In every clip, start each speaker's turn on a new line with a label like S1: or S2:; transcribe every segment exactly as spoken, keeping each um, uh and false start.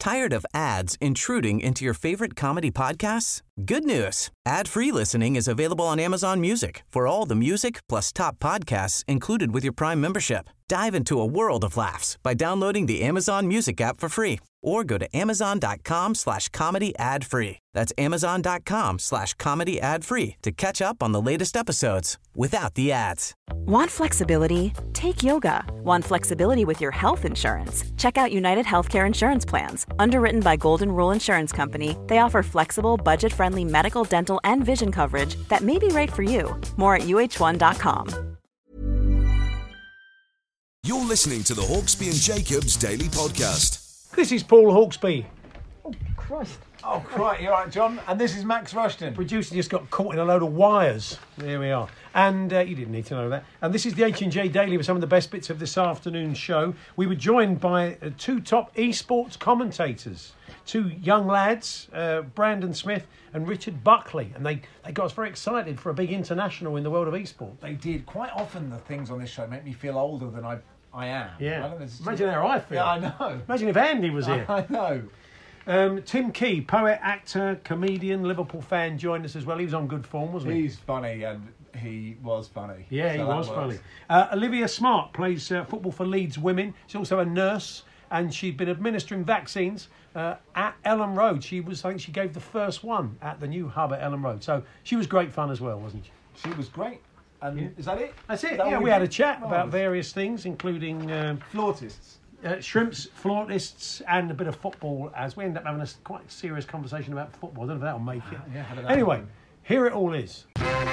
S1: Tired of ads intruding into your favorite comedy podcasts? Good news. Ad-free listening is available on Amazon Music for all the music plus top podcasts included with your Prime membership. Dive into a world of laughs by downloading the Amazon Music app for free or go to amazon.com slash comedy ad free. That's amazon.com slash comedy ad free to catch up on the latest episodes without the ads.
S2: Want flexibility? Take yoga. Want flexibility with your health insurance? Check out United Healthcare Insurance Plans. Underwritten by Golden Rule Insurance Company, they offer flexible, budget-friendly medical, dental, and vision coverage that may be right for you. More at U H one dot com.
S3: You're listening to the Hawksby and Jacobs Daily Podcast.
S4: This is Paul Hawksby.
S5: Oh, Christ. Oh, Christ. You're right, John. And this is Max Rushton.
S4: Producer just got caught in a load of wires. There we are. And uh, you didn't need to know that. And this is the H and J Daily with some of the best bits of this afternoon's show. We were joined by uh, two top esports commentators. Two young lads, uh, Brandon Smith and Richard Buckley. And they, they got us very excited for a big international in the world of esports.
S5: They did. Quite often the things on this show make me feel older than I I am.
S4: Yeah.
S5: I don't know,
S4: Imagine how I feel.
S5: Yeah, I know.
S4: Imagine if Andy was here.
S5: I know.
S4: Um, Tim Key, poet, actor, comedian, Liverpool fan, joined us as well. He was on good form, wasn't he?
S5: He's funny, and he was funny.
S4: Yeah,
S5: so
S4: he was funny. Uh, Olivia Smart plays uh, football for Leeds Women. She's also a nurse, and she'd been administering vaccines uh, at Ellen Road. She was, I think, she gave the first one at the new hub at Ellen Road. So she was great fun as well, wasn't she?
S5: She was great. And
S4: Yeah.
S5: is that it?
S4: That's it.
S5: Is that
S4: Yeah,
S5: all
S4: we had a
S5: did?
S4: chat
S5: Oh,
S4: about various things, including um,
S5: flautists.
S4: uh, shrimps, flautists, and a bit of football. As we end up having a s- quite serious conversation about football. I don't know if that'll make it.
S5: Yeah, how did that
S4: Anyway,
S5: happen?
S4: here it all is.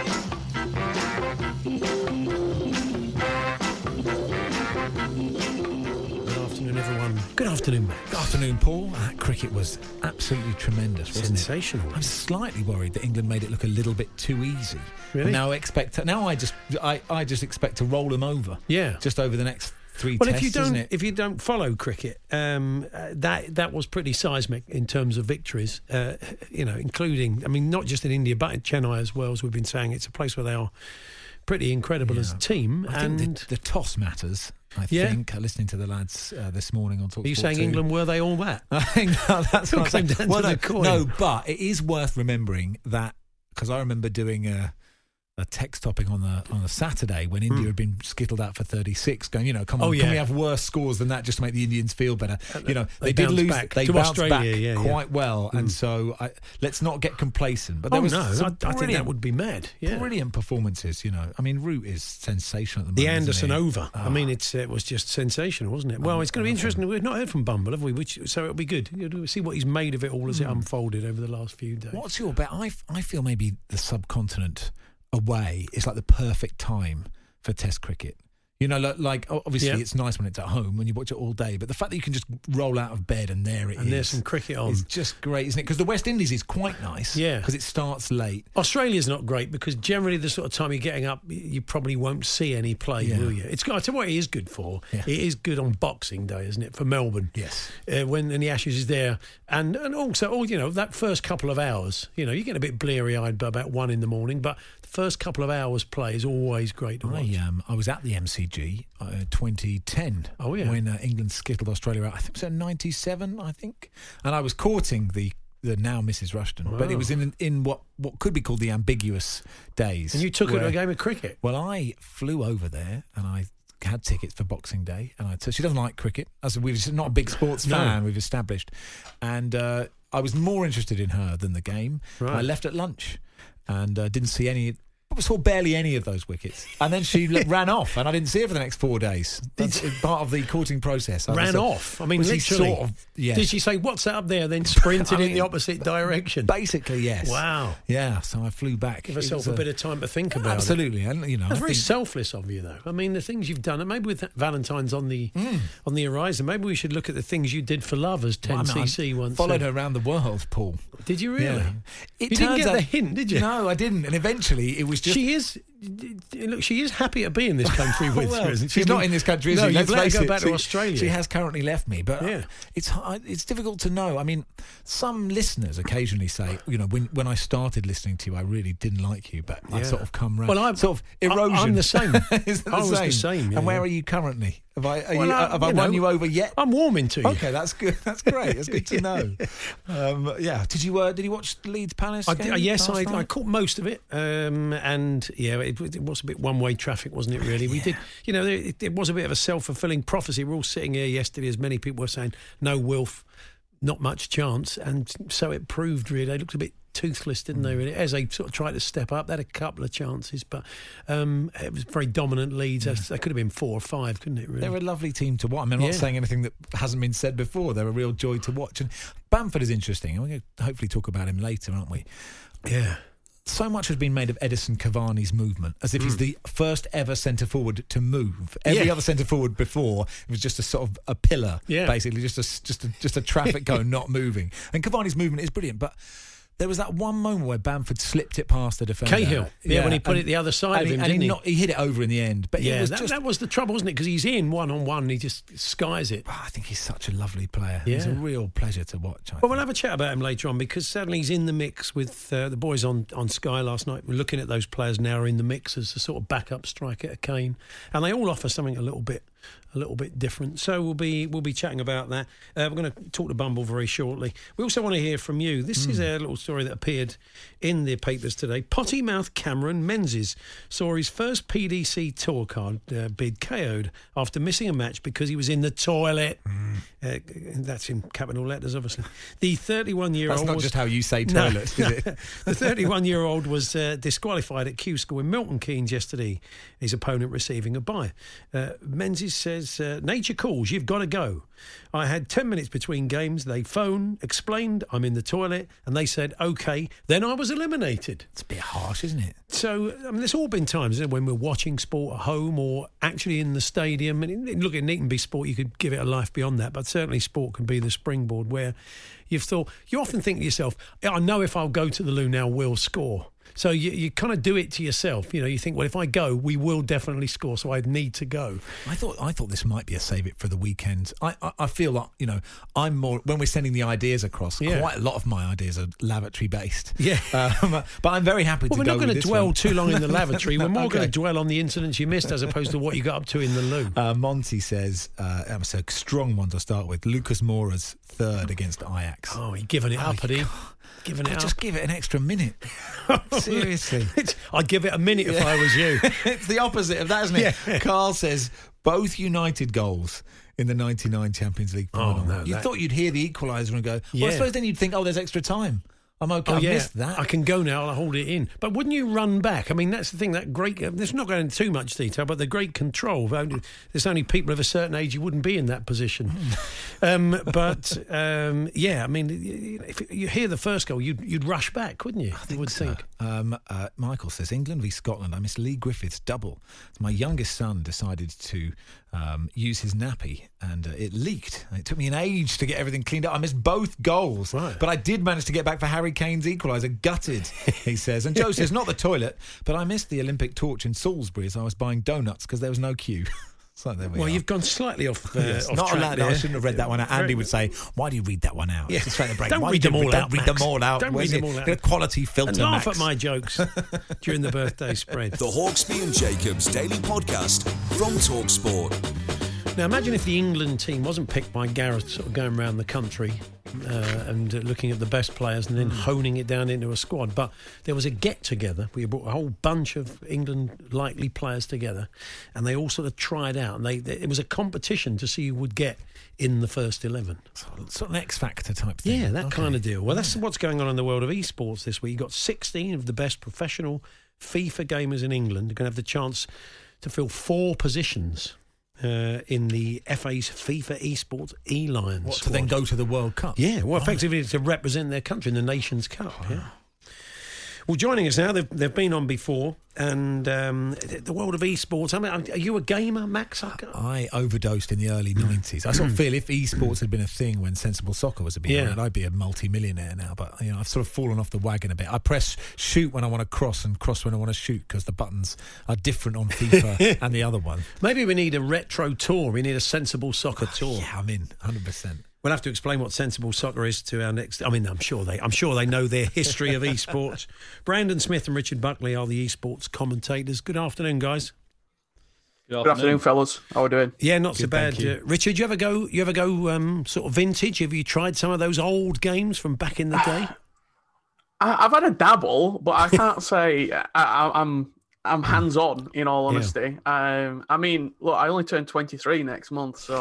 S4: Good afternoon, everyone. Good afternoon, Max.
S6: Good afternoon, Paul. That cricket was absolutely tremendous, wasn't
S4: Sensational.
S6: it? I'm slightly worried that England made it look a little bit too easy.
S4: Really?
S6: Now I expect. Now I just, I, I just expect to roll them over.
S4: Yeah.
S6: Just over the next three
S4: Well,
S6: tests,
S4: if you
S6: isn't
S4: don't,
S6: it?
S4: if you don't follow cricket, um, uh, that that was pretty seismic in terms of victories. Uh, you know, including, I mean, not just in India, but in Chennai as well. As we've been saying, it's a place where they are pretty incredible as a team.
S6: I
S4: and
S6: think the, the toss matters. I
S4: Yeah.
S6: think uh, listening to the lads uh, this morning on Talk
S4: are you
S6: Sport
S4: saying
S6: two.
S4: England were they all that?
S6: I think no, that's what I'm
S4: Came
S6: saying.
S4: down
S6: Well,
S4: to
S6: no,
S4: the coin.
S6: no, but it is worth remembering that because I remember doing a. A text topic on the on a Saturday when India
S4: Mm.
S6: had been skittled out for thirty-six, going, you know, come on,
S4: Oh,
S6: can
S4: yeah.
S6: we have worse scores than that just to make the Indians feel better? You know,
S4: They
S6: they, did
S4: bounced
S6: lose,
S4: back
S6: they
S4: to
S6: bounced
S4: Australia,
S6: back
S4: yeah, yeah.
S6: quite well,
S4: Mm.
S6: and so I, let's not get complacent. But there
S4: Oh
S6: was
S4: no, I,
S6: some
S4: I think that
S6: brilliant-
S4: would be mad. Yeah.
S6: brilliant performances. You know, I mean, Root is sensational at the
S4: The
S6: moment.
S4: Anderson
S6: isn't he?
S4: over. I
S6: Oh.
S4: mean, it's it was just sensational, wasn't it? Well, it's going to be interesting. We've not heard from Bumble, have we? Which, so it'll be good. We'll see what he's made of it all as it unfolded over the last few days.
S6: What's your bet? I, f- I feel maybe the subcontinent away is like the perfect time for Test cricket. You know, like, like obviously
S4: Yeah.
S6: it's nice when it's at home when you watch it all day, but the fact that you can just roll out of bed and there it is.
S4: And there's some cricket on.
S6: It's just great, isn't it? Because the West Indies is quite nice.
S4: Yeah.
S6: Because it starts late.
S4: Australia's not great because generally the sort of time you're getting up, you probably won't see any play,
S6: Yeah.
S4: will you? It's got, I tell you what it is good for.
S6: Yeah.
S4: It is good on Boxing Day, isn't it, for Melbourne?
S6: Yes.
S4: Uh, when and the Ashes is there, and and also, oh, you know, that first couple of hours, you know, you get a bit bleary-eyed by about one in the morning, but the first couple of hours play is always great to watch.
S6: I um I was at the M C G uh, twenty ten.
S4: Oh, yeah.
S6: When uh, England skittled Australia out. I think it was in ninety-seven. I think, and I was courting the the now Missus Rushton, but
S4: Wow.
S6: it was in in what what could be called the ambiguous days.
S4: And you took her to
S6: where-
S4: a game of cricket.
S6: Well, I flew over there and I had tickets for Boxing Day, and I t- she doesn't like cricket. As we're just not a big sports
S4: No.
S6: fan, we've established, and uh, I was more interested in her than the game.
S4: Right.
S6: I left at lunch and uh, didn't see any. I saw barely any of those wickets, and then she l- ran off, and I didn't see her for the next four days. That's part of the courting process. I
S4: Ran
S6: was, uh,
S4: off. I mean,
S6: was he
S4: literally.
S6: Sort of, yes.
S4: Did she say, "What's that up there?" Then sprinted
S6: I
S4: in the
S6: mean,
S4: opposite direction.
S6: Basically, yes.
S4: Wow.
S6: Yeah. So I flew back.
S4: Give
S6: It
S4: herself
S6: was
S4: a bit of time to think about it.
S6: Absolutely, and you know,
S4: That's
S6: I
S4: very
S6: think-
S4: selfless of you, though. I mean, the things you've done, and maybe with Valentine's on the
S6: Mm.
S4: on the horizon, maybe we should look at the things you did for love, as ten
S6: Well, I mean,
S4: C C
S6: I
S4: once
S6: followed
S4: said.
S6: her around the world, Paul.
S4: Did you really?
S6: Yeah.
S4: You didn't get the hint, did you?
S6: No, I didn't. And eventually, it was just
S4: She is look, she is happy to be in this country with
S6: well,
S4: her, isn't she?
S6: She's not in this country, is
S4: no,
S6: she?
S4: you've
S6: Let's
S4: let her
S6: face
S4: go
S6: it.
S4: back
S6: she,
S4: to Australia.
S6: She has currently left me, but
S4: Yeah.
S6: it's it's difficult to know. I mean, some listeners occasionally say, you know, when when I started listening to you, I really didn't like you, but
S4: Yeah.
S6: I've sort of come round.
S4: Well, I'm-
S6: sort of erosion.
S4: I- I'm the same.
S6: Is that
S4: I
S6: the
S4: was
S6: same?
S4: the same, yeah,
S6: and where
S4: yeah.
S6: are you currently? Have I are
S4: Well,
S6: you,
S4: uh,
S6: have I
S4: you
S6: won
S4: know,
S6: you over yet?
S4: I'm warming to you.
S6: Okay, that's good. That's great. That's good to know. Um, yeah. Did you uh, did you watch Leeds Palace?
S4: I,
S6: game
S4: uh, yes,
S6: last
S4: I,
S6: night?
S4: I caught most of it, um, and yeah, it, it was a bit one-way traffic, wasn't it? Really, we
S6: Yeah.
S4: did, you know, it, it was a bit of a self-fulfilling prophecy. We were all sitting here yesterday, as many people were saying, "No Wilf, not much chance," and so it proved. Really, they looked a bit toothless, didn't they? Really, as they sort of tried to step up, they had a couple of chances, but um, it was very dominant Leeds. Yeah. They could have been four or five, couldn't it? Really,
S6: they're a lovely team to watch. I mean, I'm
S4: Yeah.
S6: not saying anything that hasn't been said before. They're a real joy to watch. And Bamford is interesting. And we're going to hopefully talk about him later, aren't we?
S4: yeah.
S6: So much has been made of Edison Cavani's movement, as if he's the first ever centre forward to move. Every
S4: Yeah.
S6: other centre forward before, it was just a sort of a pillar,
S4: Yeah.
S6: basically, just a just a, just a traffic cone not moving. And Cavani's movement is brilliant, but there was that one moment where Bamford slipped it past the defender.
S4: Cahill, yeah, when he put it the other side
S6: and
S4: of
S6: he,
S4: him,
S6: and
S4: didn't
S6: he,
S4: he?
S6: not- he hit it over in the end, but
S4: Yeah,
S6: it was
S4: that,
S6: just.
S4: that was the trouble, wasn't it? Because he's in one on one, and he just skies it.
S6: Oh, I think he's such a lovely player. He's a
S4: Yeah.
S6: real pleasure to watch. I
S4: Well, we'll
S6: think.
S4: have a chat about him later on, because certainly he's in the mix with uh, the boys on, on Sky last night. We're looking at those players now are in the mix as a sort of backup striker to Kane, and they all offer something a little bit a little bit different. So we'll be we'll be chatting about that. Uh, we're going to talk to Bumble very shortly. We also want to hear from you. This mm. is a little story that appeared in the papers today. Potty mouth Cameron Menzies saw his first P D C tour card uh, bid K O'd after missing a match because he was in the toilet. Mm. Uh, that's in capital letters, obviously. The thirty-one-year-old
S6: That's not
S4: was,
S6: just how you say
S4: No,
S6: toilets,
S4: no.
S6: is it?
S4: The thirty-one-year-old was uh, disqualified at Q School in Milton Keynes yesterday, his opponent receiving a bye. Uh, Menzies says, uh, nature calls, you've got to go. I had ten minutes between games. They phoned, explained I'm in the toilet, and they said, OK. Then I was eliminated.
S6: It's a bit harsh, isn't it?
S4: So, I mean, there's all been times, isn't it, when we're watching sport at home or actually in the stadium. And in, look, it needn't be sport. You could give it a life beyond that. But certainly sport can be the springboard where you've thought, you often think to yourself, I know if I'll go to the loo now, we'll score. So you, you kind of do it to yourself. You know, you think, well, if I go, we will definitely score, so I'd need to go.
S6: I thought I thought this might be a save it for the weekend. I, I, I feel like, you know, I'm more, when we're sending the ideas across,
S4: Yeah.
S6: quite a lot of my ideas are lavatory based.
S4: Yeah.
S6: Um, but I'm very happy
S4: Well,
S6: to
S4: we're
S6: go
S4: not going
S6: with
S4: to
S6: this
S4: dwell
S6: one.
S4: too long in the lavatory. We're more
S6: Okay.
S4: going to dwell on the incidents you missed as opposed to what you got up to in the loo.
S6: Uh, Monty says, uh, that was a strong one to start with. Lucas Moura's third against Ajax.
S4: Oh, he's giving it
S6: Oh,
S4: up, had he?
S6: God.
S4: Giving it
S6: Just
S4: up.
S6: give it an extra minute. Seriously.
S4: I'd give it a minute if I was you.
S6: It's the opposite of that, isn't it?
S4: Yeah.
S6: Carl says both United goals in the ninety-nine Champions League
S4: Oh,
S6: final.
S4: no,
S6: you
S4: that-
S6: thought you'd hear the equaliser and go, well,
S4: Yeah.
S6: I suppose then you'd think, oh, there's extra time. I'm okay.
S4: Oh,
S6: I
S4: yeah,
S6: missed that.
S4: I can go now. I'll hold it in. But wouldn't you run back? I mean, that's the thing. That great. There's not going into too much detail, but the great control. There's only people of a certain age you wouldn't be in that position. um, but um, yeah, I mean, if you hear the first goal, you'd you'd rush back, wouldn't you? I
S6: think
S4: would
S6: so.
S4: think.
S6: Um, uh, Michael says England v Scotland. I missed Lee Griffith's double. My youngest son decided to um, use his nappy, and uh, it leaked. It took me an age to get everything cleaned up. I missed both goals,
S4: Right.
S6: but I did manage to get back for Harry Kane's equaliser. Gutted, he says. And Joe says not the toilet, but I missed the Olympic torch in Salisbury as I was buying donuts because there was no queue. So there we
S4: Well,
S6: are.
S4: you've gone slightly off. Uh,
S6: Yes,
S4: off
S6: not
S4: track
S6: allowed.
S4: there.
S6: I shouldn't have read that one out. Andy
S4: Very-
S6: would say, "Why do you read that one out?"
S4: Yeah.
S6: It's straight at the break.
S4: Don't
S6: Why
S4: read
S6: do you
S4: them all
S6: don't
S4: out,
S6: Read
S4: Max.
S6: them all out.
S4: Don't
S6: Where's
S4: read them
S6: it?
S4: all out.
S6: Get a quality filter,
S4: and laugh
S6: Max.
S4: at my jokes during the birthday spread.
S3: The Hawksby and Jacobs Daily Podcast from TalkSport.
S4: Now, imagine if the England team wasn't picked by Gareth, sort of going around the country uh, and uh, looking at the best players and then honing it down into a squad. But there was a get-together. We brought a whole bunch of England-likely players together, and they all sort of tried out. And they, they it was a competition to see who would get in the first eleven.
S6: Sort of an X Factor type thing.
S4: Yeah, that
S6: Okay.
S4: kind of deal. Well, that's what's going on in the world of esports this week. You've got sixteen of the best professional FIFA gamers in England are going to have the chance to fill four positions uh, in the F A's FIFA Esports E-Lions
S6: What, to
S4: squad.
S6: then go to the World Cup?
S4: Yeah, well,
S6: Right.
S4: effectively to represent their country in the Nations Cup. Yeah. Well, joining us now, they've, they've been on before, and um, the world of esports. I mean, are you a gamer, Max?
S6: I overdosed in the early nineties. I sort of feel if esports had been a thing when Sensible Soccer was a big
S4: Yeah.
S6: around, I'd be a multi-millionaire now. But you know, I've sort of fallen off the wagon a bit. I press shoot when I want to cross and cross when I want to shoot because the buttons are different on FIFA and the other one.
S4: Maybe we need a retro tour. We need a Sensible Soccer tour.
S6: Yeah, I'm in, one hundred percent.
S4: We'll have to explain what Sensible Soccer is to our next. I mean, I'm sure they. I'm sure they know their history of esports. Brandon Smith and Richard Buckley are the esports commentators. Good afternoon, guys.
S7: Good afternoon, Good afternoon fellas. How are we doing?
S4: Yeah, not
S6: Good,
S4: so bad.
S6: thank you.
S4: Uh, Richard, you ever go? You ever go? Um, sort of vintage? Have you tried some of those old games from back in the day?
S7: I, I've had a dabble, but I can't say I, I, I'm. I'm hands-on, in all honesty. Yeah. Um, I mean, look, I only turned twenty-three next month, so...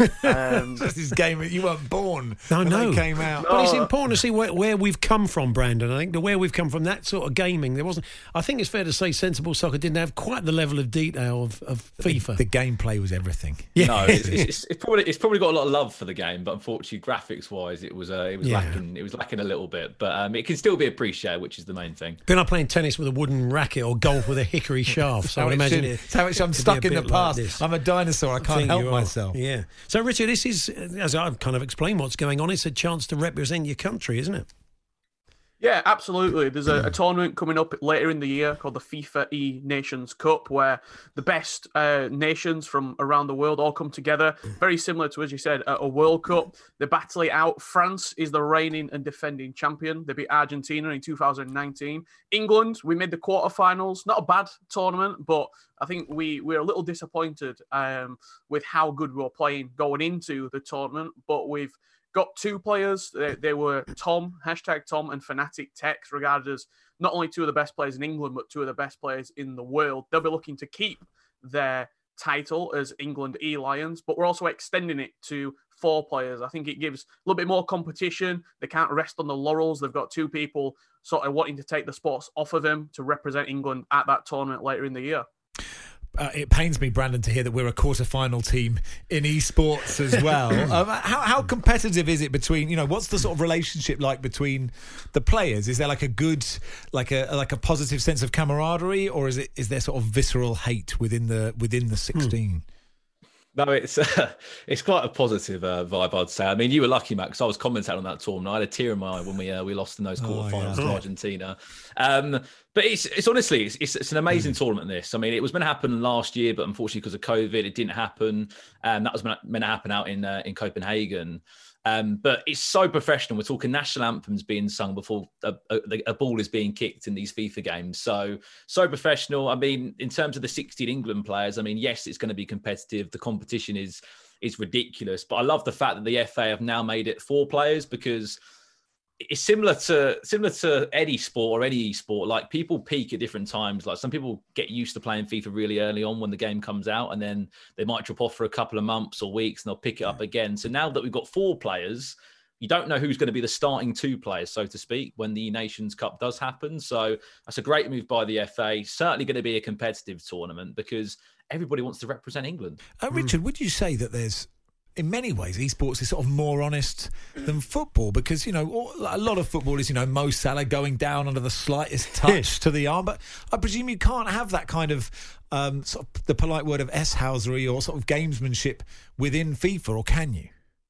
S7: Um,
S6: That's this game that you weren't born
S4: no,
S6: when
S4: no.
S6: they came out.
S4: But it's important to see where, where we've come from, Brandon. I think the where we've come from, that sort of gaming, there wasn't... I think it's fair to say Sensible Soccer didn't have quite the level of detail of, of FIFA.
S6: The, the gameplay was everything.
S4: Yeah.
S8: No, it's, it's, it's probably it's probably got a lot of love for the game, but unfortunately, graphics-wise, it was uh, it was
S4: Yeah.
S8: lacking. It was lacking a little bit, but um, it can still be appreciated, which is the main thing.
S4: Been up playing tennis with a wooden racket or golf with a hickory shaft. So I
S6: How
S4: would
S6: it
S4: imagine
S6: should-
S4: it,
S6: it's how it's- I'm
S4: it'd be
S6: stuck
S4: a
S6: in the
S4: bit like
S6: past.
S4: this.
S6: I'm a dinosaur. I can't
S4: think
S6: help
S4: you are.
S6: myself.
S4: Yeah. So, Richard, this is, as I've kind of explained what's going on, it's a chance to represent your country, isn't it?
S7: Yeah, absolutely. There's a, a tournament coming up later in the year called the FIFA E Nations Cup, where the best uh, nations from around the world all come together. Very similar to, as you said, a, a World Cup. They battle it out. France is the reigning and defending champion. They beat Argentina in two thousand nineteen. England, we made the quarterfinals. Not a bad tournament, but I think we we're a little disappointed um, with how good we were playing going into the tournament. But we've got two players. They, they were Tom, hashtag Tom, and Fnatic Tex, regarded as not only two of the best players in England, but two of the best players in the world. They'll be looking to keep their title as England E-Lions, but we're also extending it to four players. I think it gives a little bit more competition. They can't rest on the laurels. They've got two people sort of wanting to take the spots off of them to represent England at that tournament later in the year.
S6: Uh, it pains me, Brandon, to hear that we're a quarter-final team in esports as well. um, how, how competitive is it between, you know, what's the sort of relationship like between the players? Is there like a good, like a like a positive sense of camaraderie, or is it is there sort of visceral hate within the within the sixteen?
S8: No, it's uh, it's quite a positive uh, vibe, I'd say. I mean, you were lucky, Matt, because I was commentating on that tournament. I had a tear in my eye when we uh, we lost in those quarterfinals
S6: Oh, yeah.
S8: to Argentina. Um, but it's it's honestly it's, it's it's an amazing tournament. This, I mean, it was meant to happen last year, but unfortunately because of COVID, it didn't happen. Um, that was meant meant to happen out in uh, in Copenhagen. Um, but it's so professional. We're talking national anthems being sung before a, a, a ball is being kicked in these FIFA games. So, so professional. I mean, in terms of the sixteen England players, I mean, yes, it's going to be competitive. The competition is is ridiculous. But I love the fact that the F A have now made it four players, because it's similar to similar to any sport or any sport. Like, people peak at different times. Like, some people get used to playing FIFA really early on when the game comes out, and then they might drop off for a couple of months or weeks and they'll pick it up again. So now that we've got four players, you don't know who's going to be the starting two players, so to speak, when the Nations Cup does happen. So that's a great move by the F A. Certainly going to be a competitive tournament because everybody wants to represent England.
S6: Uh, Richard, would you say that there's, in many ways, esports is sort of more honest than football? Because, you know, all- a lot of footballers, you know, Mo Salah going down under the slightest touch to the arm. But I presume you can't have that kind of, um, sort of the polite word of S-housery or sort of gamesmanship within FIFA, or can you?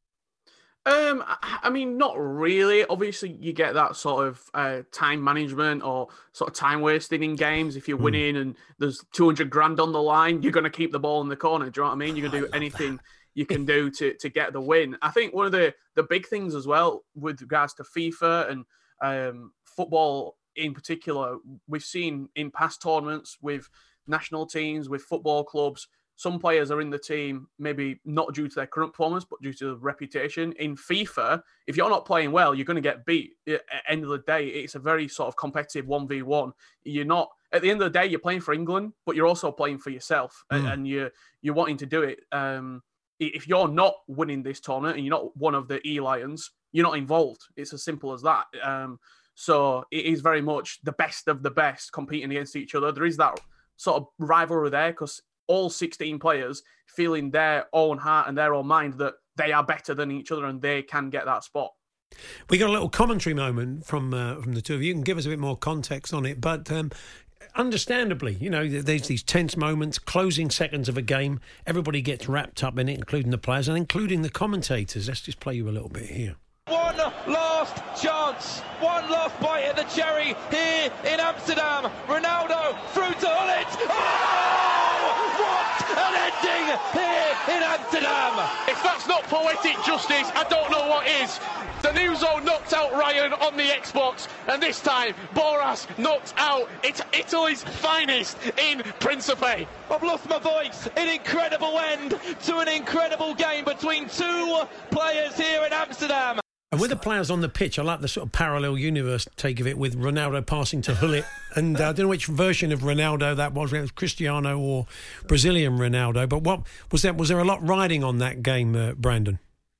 S7: Um, I I mean, not really. Obviously, you get that sort of uh, time management or sort of time wasting in games. If you're winning and there's two hundred grand on the line, you're going to keep the ball in the corner. Do you know what I mean? You're going to do anything you can do to to get the win. I think one of the, the big things as well with regards to FIFA and um, football in particular, we've seen in past tournaments with national teams, with football clubs, some players are in the team, maybe not due to their current performance, but due to reputation. In FIFA, if you're not playing well, you're going to get beat. At the end of the day, it's a very sort of competitive one v one. You're not, at the end of the day, you're playing for England, but you're also playing for yourself. Mm. And you're, you're wanting to do it. Um, if you're not winning this tournament and you're not one of the E-Lions, you're not involved. It's as simple as that. Um, so it is very much the best of the best competing against each other. There is that sort of rivalry there because all sixteen players feel in their own heart and their own mind that they are better than each other and they can get that spot.
S4: We got a little commentary moment from uh, from the two of you. You can give us a bit more context on it, but um, understandably, you know, there's these tense moments, closing seconds of a game. Everybody gets wrapped up in it, including the players and including the commentators. Let's just play you a little bit here.
S9: One last chance, one last bite at the cherry here in Amsterdam. Ronaldo through to Hullet. Oh, what an ending here in Amsterdam!
S7: If that's not poetic justice, I don't know what is. The New Zone knocked out Ryan on the Xbox, and this time Boras knocked out it, Italy's finest in Principe.
S9: I've lost my voice. An incredible end to an incredible game between two players here in Amsterdam.
S4: And with the players on the pitch, I like the sort of parallel universe take of it with Ronaldo passing to Hullet. And uh, I don't know which version of Ronaldo that was, whether it was Cristiano or Brazilian Ronaldo. But what was there? Was there a lot riding on that game, uh, Brandon?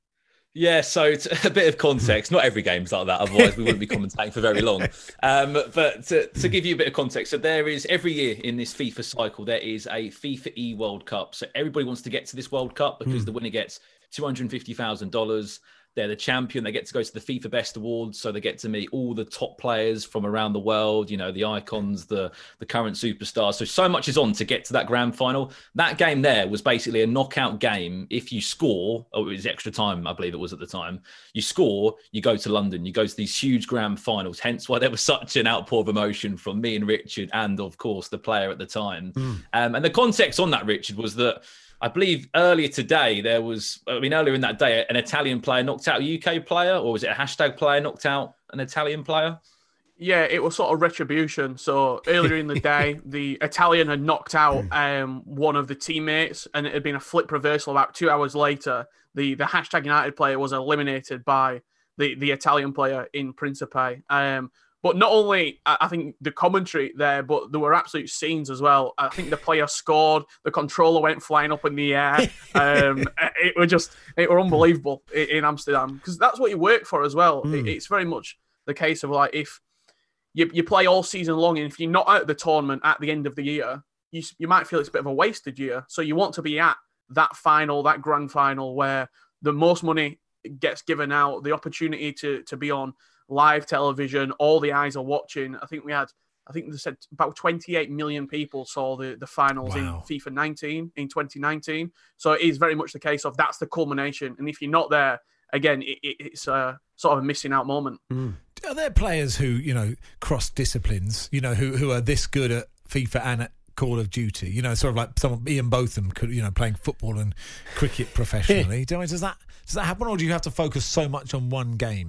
S8: Yeah, so it's a bit of context. Not every game's like that, otherwise we wouldn't be commentating for very long. Um, but to, to give you a bit of context, so there is, every year in this FIFA cycle, there is a FIFA E World Cup. So everybody wants to get to this World Cup because mm. the winner gets two hundred fifty thousand dollars. They're the champion. They get to go to the FIFA Best Awards, so they get to meet all the top players from around the world, you know, the icons, the, the current superstars. So, so much is on to get to that grand final. That game there was basically a knockout game. If you score, oh, it was extra time, I believe it was at the time. You score, you go to London. You go to these huge grand finals, hence why there was such an outpour of emotion from me and Richard and, of course, the player at the time. Mm. Um, and the context on that, Richard, was that I believe earlier today, there was, I mean, earlier in that day, an Italian player knocked out a U K player, or was it a hashtag player knocked out an Italian player?
S7: Yeah, it was sort of retribution. So earlier in the day, the Italian had knocked out um, one of the teammates, and it had been a flip reversal. About two hours later, the, the hashtag United player was eliminated by the, the Italian player in Principe. Um, But not only, I think, the commentary there, but there were absolute scenes as well. I think the player scored, the controller went flying up in the air. Um, it was just, it were unbelievable in Amsterdam, because that's what you work for as well. Mm. It's very much the case of, like, if you, you play all season long, and if you're not out of the tournament at the end of the year, you, you might feel it's a bit of a wasted year. So you want to be at that final, that grand final, where the most money gets given out, the opportunity to to be on live television, all the eyes are watching. I think we had, I think they said about twenty-eight million people saw the, the finals wow. in FIFA nineteen, in twenty nineteen. So it is very much the case of that's the culmination. And if you're not there, again, it, it, it's a sort of a missing out moment.
S6: Mm. Are there players who, you know, cross disciplines, you know, who, who are this good at FIFA and at Call of Duty? You know, sort of like someone, Ian Botham, could, you know, playing football and cricket professionally. Do you know, does that, does that happen, or do you have to focus so much on one game?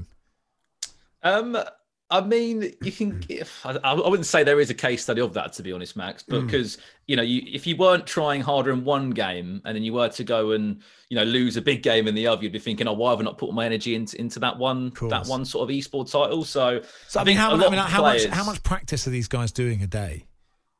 S8: Um, I mean, you can. I, I wouldn't say there is a case study of that, to be honest, Max. But because mm. you know, you, if you weren't trying harder in one game, and then you were to go and you know lose a big game in the other, you'd be thinking, "Oh, why have I not put my energy into, into that one that one sort of esport title?" So,
S6: so I, I mean, how, I mean, how players, much how much practice are these guys doing a day?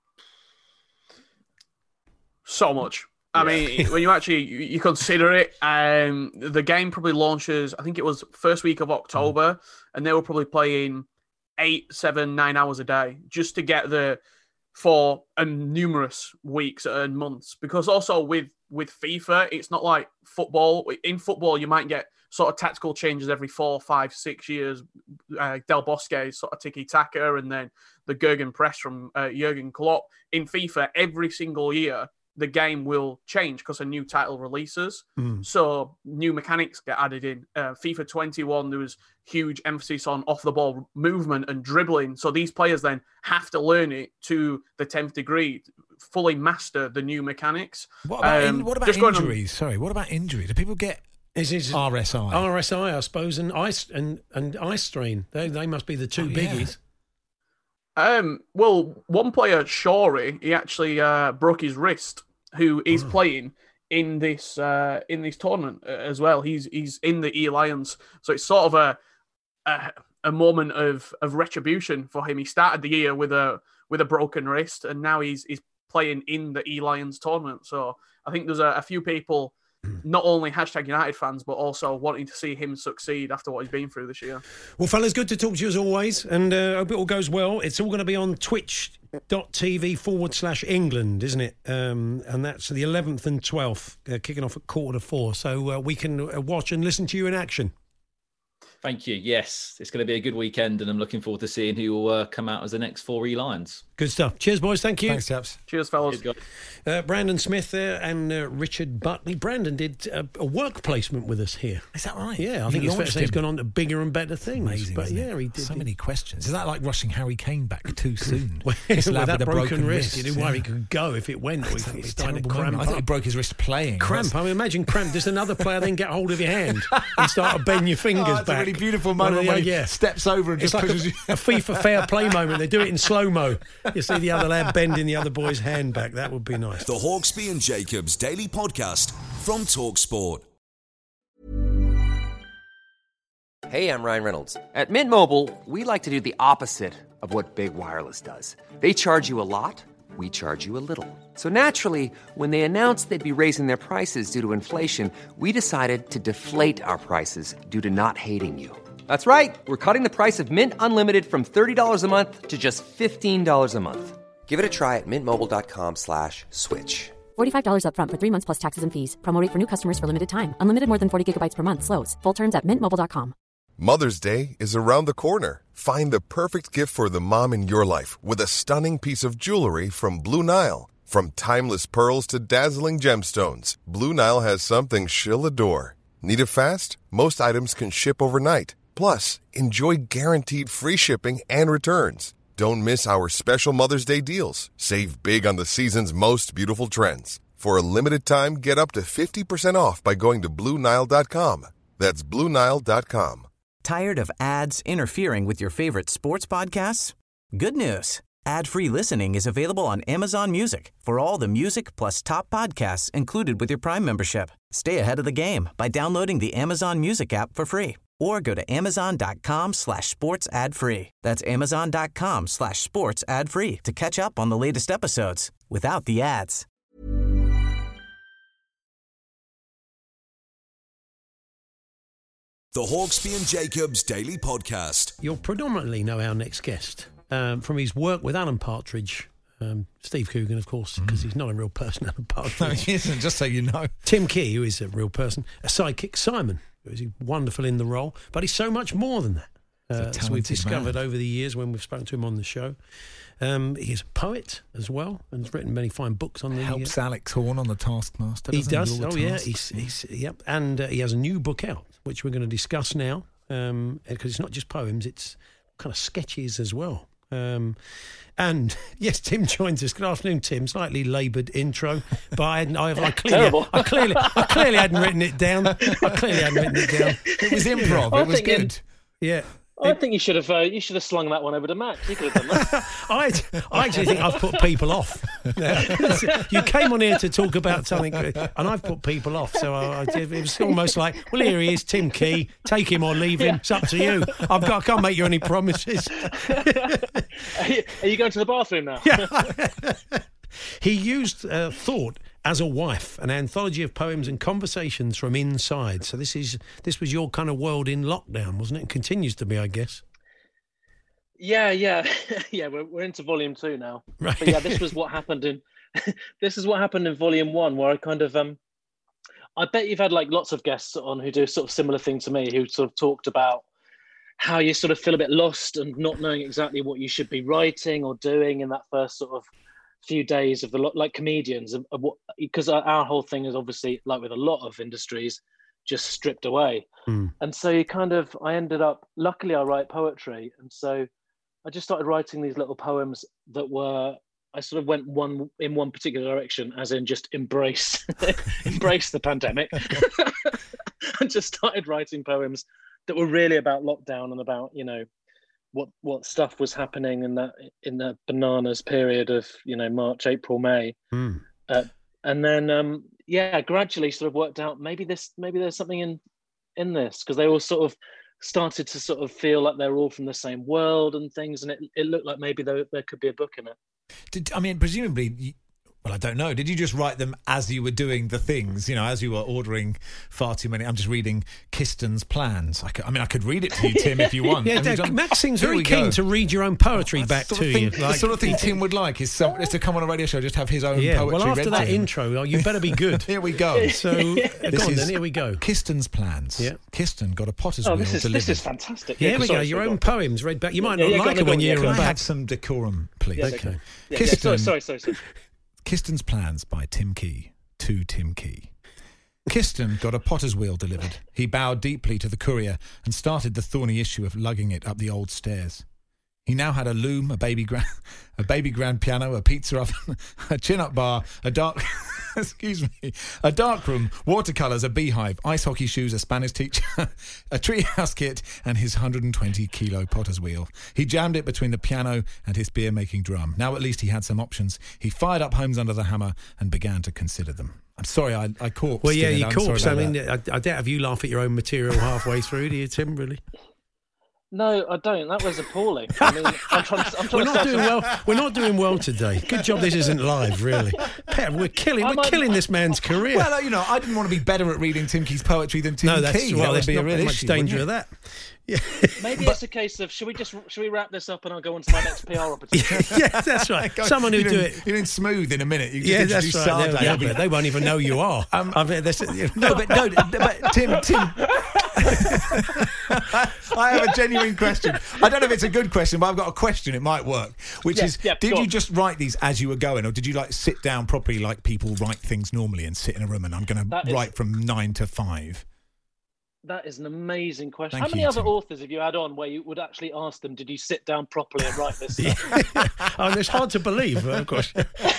S7: So much. I mean, when you actually you consider it, um, the game probably launches, I think it was first week of October, mm. and they were probably playing eight, seven, nine hours a day just to get the for a numerous weeks and months. Because also with with FIFA, it's not like football. In football, you might get sort of tactical changes every four, five, six years. Uh, Del Bosque sort of tiki taka, and then the Gegen press from uh, Jurgen Klopp. In FIFA, every single year, the game will change because a new title releases. Mm. So new mechanics get added in. Uh, FIFA twenty-one, there was huge emphasis on off-the-ball movement and dribbling. So these players then have to learn it to the tenth degree, fully master the new mechanics.
S6: What about, um, in, what about injuries? On... Sorry, what about injury? Do people get is, is R S I?
S4: R S I, I suppose, and ice and, and ice strain. They they must be the two oh, biggies.
S7: Yeah. Um, well, one player, Shorey, he actually uh, broke his wrist, who is oh. playing in this uh, in this tournament as well. He's he's in the E-Lions, so it's sort of a a, a moment of, of retribution for him. He started the year with a with a broken wrist, and now he's he's playing in the E-Lions tournament. So I think there's a, a few people, not only hashtag United fans, but also wanting to see him succeed after what he's been through this year.
S4: Well, fellas, good to talk to you as always, and uh, hope it all goes well. It's all going to be on twitch.tv forward slash England, isn't it? Um, and that's the eleventh and twelfth, uh, kicking off at quarter to four. So uh, we can uh, watch and listen to you in action.
S8: Thank you. Yes, it's going to be a good weekend, and I'm looking forward to seeing who will uh, come out as the next four E-Lions.
S4: Good stuff. Cheers, boys. Thank you.
S6: Thanks, chaps.
S7: Cheers, fellas.
S8: Cheers,
S4: Uh, Brandon Smith there and uh, Richard Butley. Brandon did a, a work placement with us here.
S6: Is that right?
S4: Yeah, I
S6: You
S4: think it's fair to
S6: launched
S4: say he's
S6: him.
S4: gone on to bigger and better things.
S6: Amazing,
S4: but
S6: isn't
S4: yeah,
S6: it?
S4: he did.
S6: So
S4: he-
S6: many questions. Is that like rushing Harry Kane back too soon?
S4: Well,
S6: This
S4: with
S6: lad
S4: that
S6: with a
S4: broken, wrist, you
S6: wrist,
S4: didn't worry
S6: yeah.
S4: he could go if it went. Or if
S6: Exactly.
S4: it started to
S6: Terrible
S4: cramp
S6: moment. I thought he
S4: up.
S6: broke his wrist playing.
S4: Cramp. I mean, imagine cramp. Does another player then get hold of your hand and start to bend your fingers
S6: Oh, it's
S4: back?
S6: a really beautiful
S4: One of
S6: moment
S4: the-
S6: when he
S4: yeah.
S6: steps over and
S4: It's
S6: just
S4: like
S6: pushes
S4: a,
S6: you.
S4: a FIFA fair play moment. They do it in slow mo. You see the other lad bending the other boy's hand back. That would be nice.
S3: The Hawksbee and Jacobs Daily Podcast from TalkSport.
S10: Hey, I'm Ryan Reynolds. At Mint Mobile, we like to do the opposite of what Big Wireless does. They charge you a lot, we charge you a little. So naturally, when they announced they'd be raising their prices due to inflation, we decided to deflate our prices due to not hating you. That's right. We're cutting the price of Mint Unlimited from thirty dollars a month to just fifteen dollars a month. Give it a try at mintmobile.com slash switch.
S11: forty-five dollars up front for three months plus taxes and fees. Promo rate for new customers for limited time. Unlimited more than forty gigabytes per month slows. Full terms at mint mobile dot com.
S12: Mother's Day is around the corner. Find the perfect gift for the mom in your life with a stunning piece of jewelry from Blue Nile. From timeless pearls to dazzling gemstones, Blue Nile has something she'll adore. Need it fast? Most items can ship overnight. Plus, enjoy guaranteed free shipping and returns. Don't miss our special Mother's Day deals. Save big on the season's most beautiful trends. For a limited time, get up to fifty percent off by going to Blue Nile dot com. That's Blue Nile dot com.
S1: Tired of ads interfering with your favorite sports podcasts? Good news. Ad-free listening is available on Amazon Music for all the music plus top podcasts included with your Prime membership. Stay ahead of the game by downloading the Amazon Music app for free or go to amazon.com slash sports ad free. That's amazon.com slash sports ad free to catch up on the latest episodes without the ads.
S3: The Hawksbee and Jacobs Daily Podcast.
S4: You'll predominantly know our next guest um, from his work with Alan Partridge. Um, Steve Coogan, of course, because he's not a real person, Alan Partridge.
S6: No, he isn't, just so you know.
S4: Tim Key, who is a real person. A sidekick, Simon, who is wonderful in the role. But he's so much more than that. Uh, as we've discovered
S6: man.
S4: over the years when we've spoken to him on the show. Um, he's a poet as well and has written many fine books on the...
S6: Helps Alex Horn on the Taskmaster.
S4: He
S6: doesn't
S4: does.
S6: With all
S4: Oh,
S6: the
S4: yeah.
S6: tasks.
S4: He's, he's, yep. And uh, he has a new book out, which we're going to discuss now, um, because it's not just poems, it's kind of sketches as well. Um, and yes, Tim joins us. Good afternoon, Tim. Slightly laboured intro, but I, hadn't, I, I, clearly, I clearly, I clearly hadn't written it down. I clearly hadn't written it down.
S6: It was improv.
S13: I
S6: It was
S13: think
S6: good.
S13: in-
S4: Yeah.
S13: I think you should have uh, you should have slung that one over to Matt. You could have done that.
S4: I, I actually think I've put people off. You came on here to talk about something, and I've put people off. So I, I, it was almost like, well, here he is, Tim Key. Take him or leave him. It's up to you. I've got, I can't make you any promises.
S13: Are you, are you going to the bathroom now?
S4: He used uh, Thought as a Wife, an anthology of poems and conversations from inside. So this is this was your kind of world in lockdown, wasn't it? It continues to be, I guess.
S13: Yeah, yeah, yeah. We're we're into volume two now.
S4: Right.
S13: But yeah, this was what happened in. This is what happened in volume one, where I kind of um, I bet you've had like lots of guests on who do sort of similar thing to me, who sort of talked about how you sort of feel a bit lost and not knowing exactly what you should be writing or doing in that first sort of few days of the lo- like comedians of, of what, because our, our whole thing is obviously, like with a lot of industries, just stripped away.
S4: Mm.
S13: And so you kind of, I ended up, luckily I write poetry, and so I just started writing these little poems that were, I sort of went one in one particular direction, as in just embrace embrace the pandemic. And just started writing poems that were really about lockdown and about, you know, what what stuff was happening in that in the bananas period of, you know, March, April, May.
S4: Mm.
S13: Uh, and then um yeah, gradually sort of worked out maybe this maybe there's something in in this, because they all sort of started to sort of feel like they're all from the same world and things, and it, it looked like maybe there, there could be a book in it.
S6: Did, I mean, presumably, you, Well, I don't know. Did you just write them as you were doing the things? You know, as you were ordering far too many. I'm just reading Kiston's plans. I, could, I mean, I could read it to you, Tim, if you want.
S4: yeah, Dad, Max seems very keen
S6: go.
S4: to read your own poetry
S6: oh,
S4: back to
S6: thing,
S4: you.
S6: Like,
S4: Like,
S6: the sort of thing Tim would like is, some, is to come on a radio show, just have his own
S4: yeah,
S6: poetry
S4: well, after
S6: read
S4: that
S6: to him.
S4: intro, you better be good.
S6: Here we go.
S4: So, uh,
S6: this
S4: go on
S6: is
S4: then, here we go.
S6: Kiston's plans.
S4: Yeah.
S6: Kiston got a potter's
S13: Oh,
S6: wheel
S13: this is
S6: delivered.
S13: this is fantastic.
S4: Yeah,
S13: Yeah,
S4: here we
S13: sorry,
S4: go. Your
S13: sorry,
S4: own
S13: go on.
S4: poems read back. You might
S13: Yeah,
S4: not
S13: yeah,
S4: like
S13: go on,
S4: it
S13: go
S4: when
S13: on,
S4: you're
S13: yeah,
S6: Can I
S4: back.
S6: have some decorum, please?
S13: Yeah,
S4: Okay.
S13: Yeah,
S6: Kiston.
S13: yeah, sorry, sorry, sorry, sorry.
S6: Kiston's plans by Tim Key to Tim Key. Kiston got a potter's wheel delivered. He bowed deeply to the courier and started the thorny issue of lugging it up the old stairs. He now had a loom, a baby grand, a baby grand piano, a pizza oven, a chin-up bar, a dark, excuse me, a dark room, watercolours, a beehive, ice hockey shoes, a Spanish teacher, a treehouse kit, and his one hundred twenty kilo potter's wheel. He jammed it between the piano and his beer-making drum. Now at least he had some options. He fired up Homes Under the Hammer and began to consider them. I'm sorry, I, I corpsed.
S4: Well, yeah,
S6: in it.
S4: you
S6: I'm
S4: corpse.
S6: sorry
S4: I
S6: about
S4: mean,
S6: that.
S4: I, I doubt if you laugh at your own material halfway through, do you, Tim? Really?
S13: No, I don't. That was appalling. I mean, I'm trying to. I'm trying
S4: We're
S13: to
S4: not
S13: say
S4: doing well. We're not doing well today. Good job this isn't live, really. Pet, we're killing. We're killing this man's career.
S6: Well, you know, I didn't want to be better at reading Tim Key's poetry than Tim
S4: no, that's
S6: Key.
S4: well.
S6: That would
S4: There's
S6: be a
S4: not
S6: real
S4: much
S6: issue,
S4: danger
S6: wouldn't
S4: of
S6: it?
S4: that. Yeah.
S13: Maybe it's a case of should we just should we wrap this up and I'll go on to my next P R opportunity?
S4: Yeah, that's right. Someone who
S6: you're
S4: do
S6: in,
S4: it.
S6: You're in smooth in a minute. You
S4: Yeah,
S6: just
S4: that's
S6: introduce
S4: right.
S6: Sade.
S4: Yeah, but they won't even know you are.
S6: Um,
S4: I mean, that's, you know.
S6: No, but no, but Tim, Tim. I have a genuine question. I don't know if it's a good question, but I've got a question. It might work. Which
S13: Yeah,
S6: is,
S13: yeah,
S6: did
S13: go
S6: you
S13: on.
S6: just write these as you were going, or did you like sit down properly like people write things normally and sit in a room and I'm going to
S13: That is-
S6: write from nine to five?
S13: That is an amazing question.
S6: Thank
S13: How many
S6: you,
S13: other
S6: Tim.
S13: authors have you had on where you would actually ask them, did you sit down properly and write this stuff?
S4: Oh, and it's hard to believe, of course.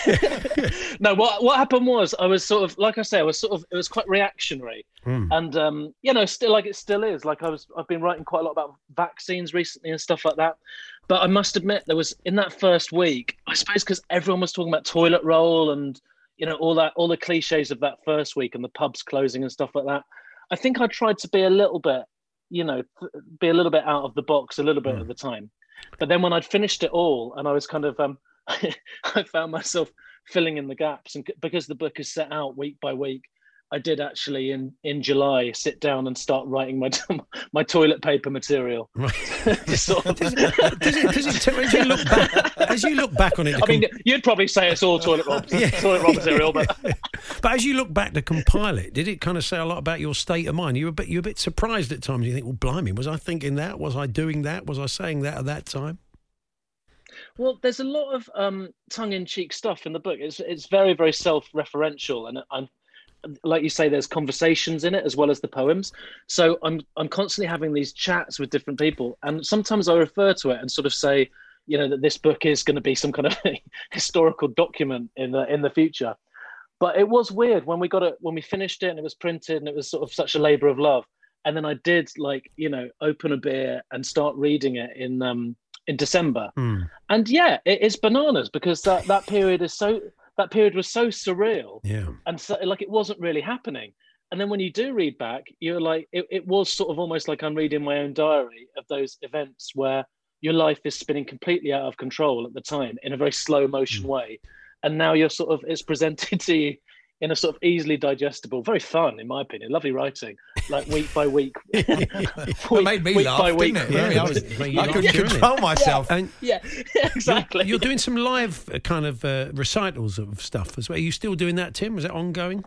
S13: No, what what happened was I was sort of, like I say, I was sort of, it was quite reactionary.
S4: Mm.
S13: And, um, you know, still like it still is. Like I was, I've been writing quite a lot about vaccines recently and stuff like that. But I must admit, there was, in that first week, I suppose because everyone was talking about toilet roll and, you know, all that, all the cliches of that first week and the pubs closing and stuff like that. I think I tried to be a little bit, you know, th- be a little bit out of the box a little bit
S4: Mm.
S13: at the time. But then when I'd finished it all and I was kind of, um, I found myself filling in the gaps. And c- because the book is set out week by week, I did actually in, in July sit down and start writing my my toilet paper material.
S4: Right.
S13: Just sort of-
S4: Does it, does it, does it, as you look back, as you look back on it, the
S13: I mean,
S4: com-
S13: you'd probably say it's all toilet roll,
S4: Yeah.
S13: toilet roll material, but
S4: but as you look back to compile it, did it kind of say a lot about your state of mind? You were a bit, you were a bit surprised at times. You think, well, blimey, was I thinking that? Was I doing that? Was I saying that at that time?
S13: well, there's a lot of um, tongue-in-cheek stuff in the book. It's it's very very self-referential, and I'm like you say, there's conversations in it as well as the poems. So I'm I'm constantly having these chats with different people, and sometimes I refer to it and sort of say, you know, that this book is going to be some kind of historical document in the in the future. But it was weird when we got it, when we finished it and it was printed and it was sort of such a labor of love. And then I did like, you know, open a beer and start reading it in um in December.
S4: Mm.
S13: And yeah, it is bananas because that, that period is so that period was so surreal.
S4: Yeah.
S13: And so like it wasn't really happening. And then when you do read back, you're like, it, it was sort of almost like I'm reading my own diary of those events where your life is spinning completely out of control at the time in a very slow motion
S4: Mm.
S13: way. And now you're sort of, it's presented to you in a sort of easily digestible, very fun, in my opinion, lovely writing, like week by week.
S6: It made me
S13: week
S6: laugh,
S13: by week.
S6: didn't it?
S4: Yeah,
S6: Really, I, was,
S4: it made you
S6: I
S4: laugh,
S6: couldn't
S4: didn't it?
S6: control myself.
S4: And
S13: Yeah, exactly.
S4: you're doing some live uh, kind of uh, recitals of stuff as well. Are you still doing that, Tim? Is that ongoing?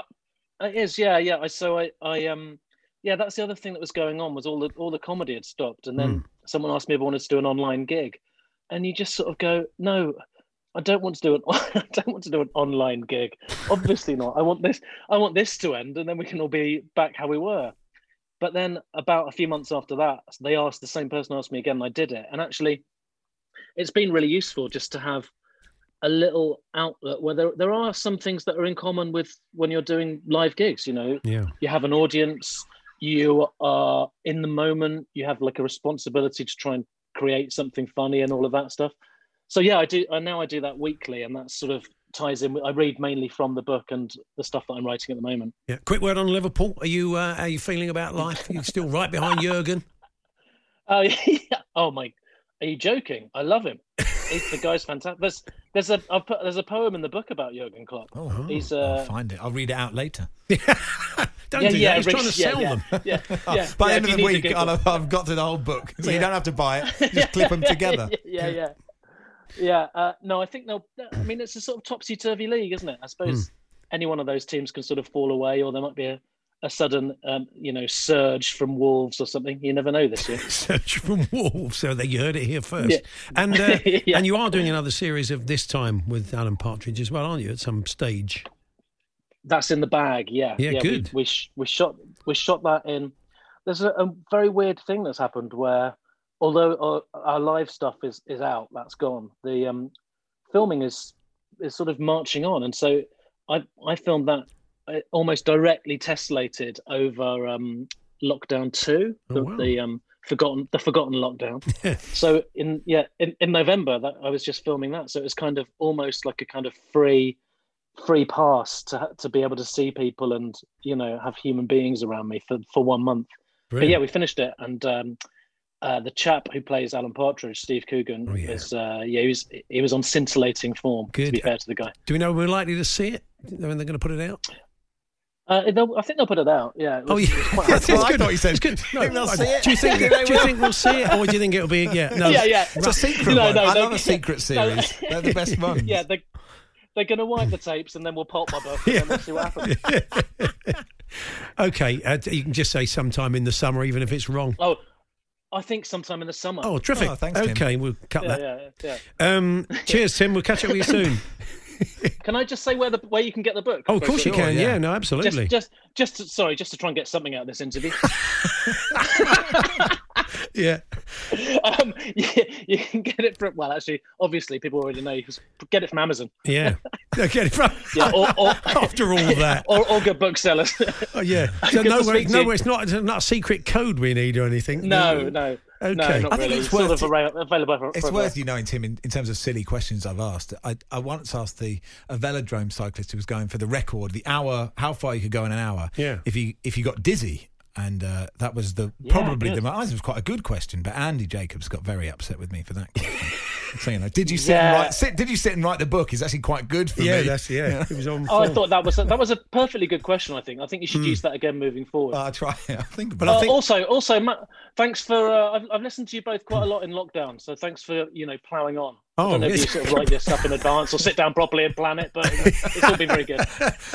S13: It is, yeah, yeah. I so I, I um, yeah. That's the other thing that was going on was all the all the comedy had stopped, and then
S4: Mm.
S13: someone asked me if I wanted to do an online gig, and you just sort of go, no, I don't want to do an I don't want to do an online gig. Obviously not. I want this. I want this to end, and then we can all be back how we were. But then about a few months after that, they asked the same person asked me again, and I did it. And actually, it's been really useful just to have a little outlet where there, there are some things that are in common with when you're doing live gigs. You know,
S4: Yeah.
S13: you have an audience, you are in the moment, you have like a responsibility to try and create something funny and all of that stuff. So yeah, I do. And now I do that weekly, and that sort of ties in. I read mainly from the book and the stuff that I'm writing at the moment.
S4: Yeah. Quick word on Liverpool. Are you uh, how are you feeling about life? Are you still right behind Jurgen?
S13: Oh yeah. Oh my, are you joking? I love him. he's, the guy's fantastic. There's there's a I've put, there's a poem in the book about Jurgen Klopp.
S6: Oh,
S13: he's
S6: I'll
S13: uh,
S6: find it. I'll read it out later.
S4: Don't
S13: yeah,
S4: do
S13: yeah,
S4: that. He's
S13: Rich,
S4: trying to
S13: yeah,
S4: sell
S13: yeah,
S4: them.
S13: Yeah, yeah.
S6: By the
S13: yeah,
S6: end of
S13: you
S6: the
S13: need to
S6: week,
S13: Google-
S6: I'll have, I've got to the whole book, so
S13: Yeah.
S6: you don't have to buy it. Just clip them together.
S13: Yeah, yeah. Yeah, uh, no, I think they'll. I mean, it's a sort of topsy-turvy league, isn't it? I suppose any one of those teams can sort of fall away, or there might be a, a sudden, um, you know, surge from Wolves or something. You never know this year.
S4: Surge from Wolves, so that you heard it here first.
S13: Yeah.
S4: And uh,
S13: Yeah.
S4: and you are doing another series of This Time with Alan Partridge as well, aren't you? At some stage.
S13: That's in the bag. Yeah,
S4: Yeah, good.
S13: We, we, sh- we shot we shot that in. There's a, a very weird thing that's happened where, although our, our live stuff is is out, that's gone. The um, filming is is sort of marching on, and so I I filmed that uh, almost directly tessellated over um, lockdown two,
S4: Oh,
S13: the,
S4: wow.
S13: the um forgotten the forgotten lockdown. So in yeah in, in November that I was just filming that, so it was kind of almost like a kind of free free pass to to be able to see people and, you know, have human beings around me for for one month.
S4: Brilliant.
S13: But yeah, we finished it, and um, uh, the chap who plays Alan Partridge, Steve Coogan,
S4: Oh, yeah.
S13: is uh, yeah, he was he was on scintillating form. To
S4: Good.
S13: be fair to the guy,
S4: Do we know when we're likely to see it? When they're going to put it out?
S13: uh, they'll- I think they'll put it out. Yeah. It was,
S4: Oh, yeah.
S13: it was quite
S4: That's
S13: hard.
S4: good.
S6: thought you said-
S4: It's good. No,
S6: Think they'll
S4: I-
S6: see it?
S4: Do you think?
S6: They
S4: do you
S6: will.
S4: think we'll see it, or do you think it'll be? Yeah. No.
S13: Yeah, yeah.
S6: It's a secret
S13: No,
S6: one.
S13: no,
S6: I
S13: they-
S6: love a secret series. They're the best ones.
S13: Yeah, they, they're going to wipe the tapes, and then we'll pulp my book, and then we'll see what happens.
S4: Okay. Uh, you can just say sometime in the summer, even if it's wrong.
S13: Oh, I think sometime in the summer.
S4: Oh, terrific.
S6: Oh, thanks, Tim.
S4: Okay, we'll cut
S13: yeah,
S4: that.
S13: yeah, yeah.
S4: Um, cheers, Tim. We'll catch up with you soon.
S13: Can I just say where the where you can get the book?
S4: Oh, of course you
S6: Sure,
S4: can.
S6: yeah.
S4: Yeah, no, absolutely.
S13: Just, just, just to, sorry, just to try and get something out of this interview.
S4: Yeah.
S13: um, you, you can get it from. Well, actually, obviously, people already know. You can get it from Amazon.
S4: Yeah. Okay. From,
S13: Yeah, or, or
S4: after all that.
S13: or, or good booksellers.
S4: Oh, yeah. So
S13: Good to
S4: nowhere,
S13: speak to you.
S4: nowhere, it's not, it's not a secret code we need or anything.
S13: no, no,
S4: Okay.
S13: no, not
S6: I think
S13: really.
S6: it's
S13: It's sort
S6: worth
S13: of arra- available for.
S6: It's
S13: for
S6: worth you knowing, Tim, in, in terms of silly questions I've asked. I, I once asked the a velodrome cyclist who was going for the record, the hour, how far you could go in an hour,
S4: Yeah.
S6: if you if you got dizzy. And uh, that was the
S13: Yeah,
S6: probably
S13: good.
S6: the I think it was quite a good question, but Andy Jacobs got very upset with me for that question. So, you know, did you sit
S13: Yeah.
S6: and write? Sit, did you sit and write the book? Is actually quite good for
S4: Yeah,
S6: me.
S4: that's, yeah. It was on
S13: Oh, I
S4: form.
S13: thought that was a, that was a perfectly good question. I think. I think you should
S4: Hmm.
S13: use that again moving forward.
S6: I'll try. I think,
S4: But
S6: about
S4: I
S13: Uh,
S4: think-
S13: also, also, Matt, thanks for. Uh, I've, I've listened to you both quite a lot in lockdown, so thanks for, you know, ploughing on.
S4: Oh,
S13: I don't know if
S4: yes.
S13: you sort of write this stuff in advance or sit down properly and plan it, but it's all been very good.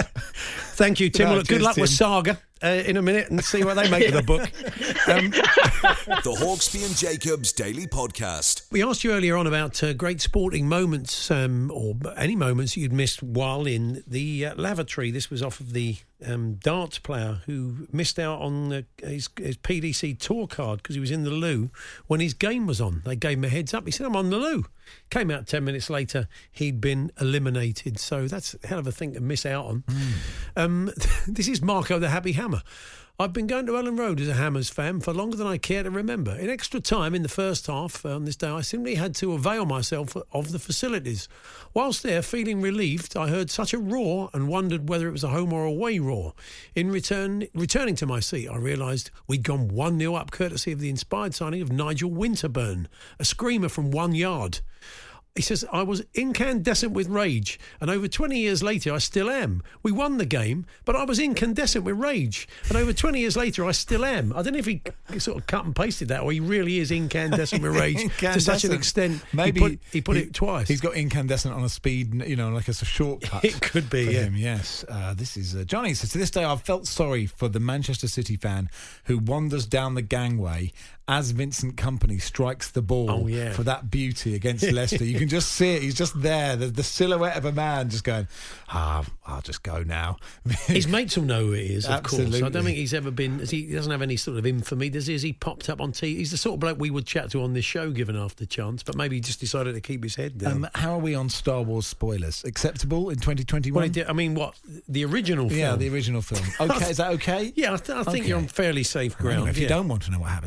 S4: Thank you, Tim.
S6: No,
S4: Well, look, good
S6: cheers,
S4: luck with
S6: Tim.
S4: Saga uh, in a minute and see what they make of the book. Um,
S3: The Hawksby and Jacobs Daily Podcast.
S4: we asked you earlier on about uh, great sporting moments um, or any moments you'd missed while in the uh, lavatory. This was off of the um, darts player who missed out on uh, his, his P D C tour card because he was in the loo when his game was on. They gave him a heads up. He said, I'm on the loo. Came out ten minutes later, he'd been eliminated. So that's a hell of a thing to miss out on. Um, this is Marco the Happy Hammer. I've been going to Ellen Road as a Hammers fan for longer than I care to remember. In extra time in the first half on this day, I simply had to avail myself of the facilities. Whilst there, feeling relieved, I heard such a roar and wondered whether it was a home or away roar. In return, returning to my seat, I realised we'd gone one nil up courtesy of the inspired signing of Nigel Winterburn, a screamer from one yard. He says, I was incandescent with rage, and over twenty years later, I still am. We won the game, but I was incandescent with rage, and over twenty years later, I still am. I don't know if he sort of cut and pasted that, or he really is incandescent with rage to such an
S6: Incandescent.
S4: extent.
S6: Maybe
S4: he put, he put it twice.
S6: He's got incandescent on a speed, you know, like it's a shortcut.
S4: It could be,
S6: for
S4: yeah.
S6: him, yes. Uh, this is uh, Johnny. So to this day, I've felt sorry for the Manchester City fan who wanders down the gangway as Vincent Kompany strikes the ball
S4: Oh, yeah.
S6: for that beauty against Leicester. You can just see it. He's just there. The, the silhouette of a man just going, ah, I'll just go now.
S4: His mates will know who it is, of course. I
S6: Absolutely.
S4: don't think he's ever been. Has he, he doesn't have any sort of infamy, does he? Has he popped up on T V? He's the sort of bloke we would chat to on this show, given after chance. But maybe he just decided to keep his head down.
S6: Um, how are we on Star Wars spoilers? Acceptable in twenty twenty-one?
S4: Well, he did- I mean, what the original film?
S6: Yeah, the original film. Okay, is that okay?
S4: Yeah, I, th- I think
S6: Okay.
S4: you're on fairly safe
S6: Well,
S4: ground.
S6: if you
S4: yeah.
S6: don't want to know what happens in Star Wars,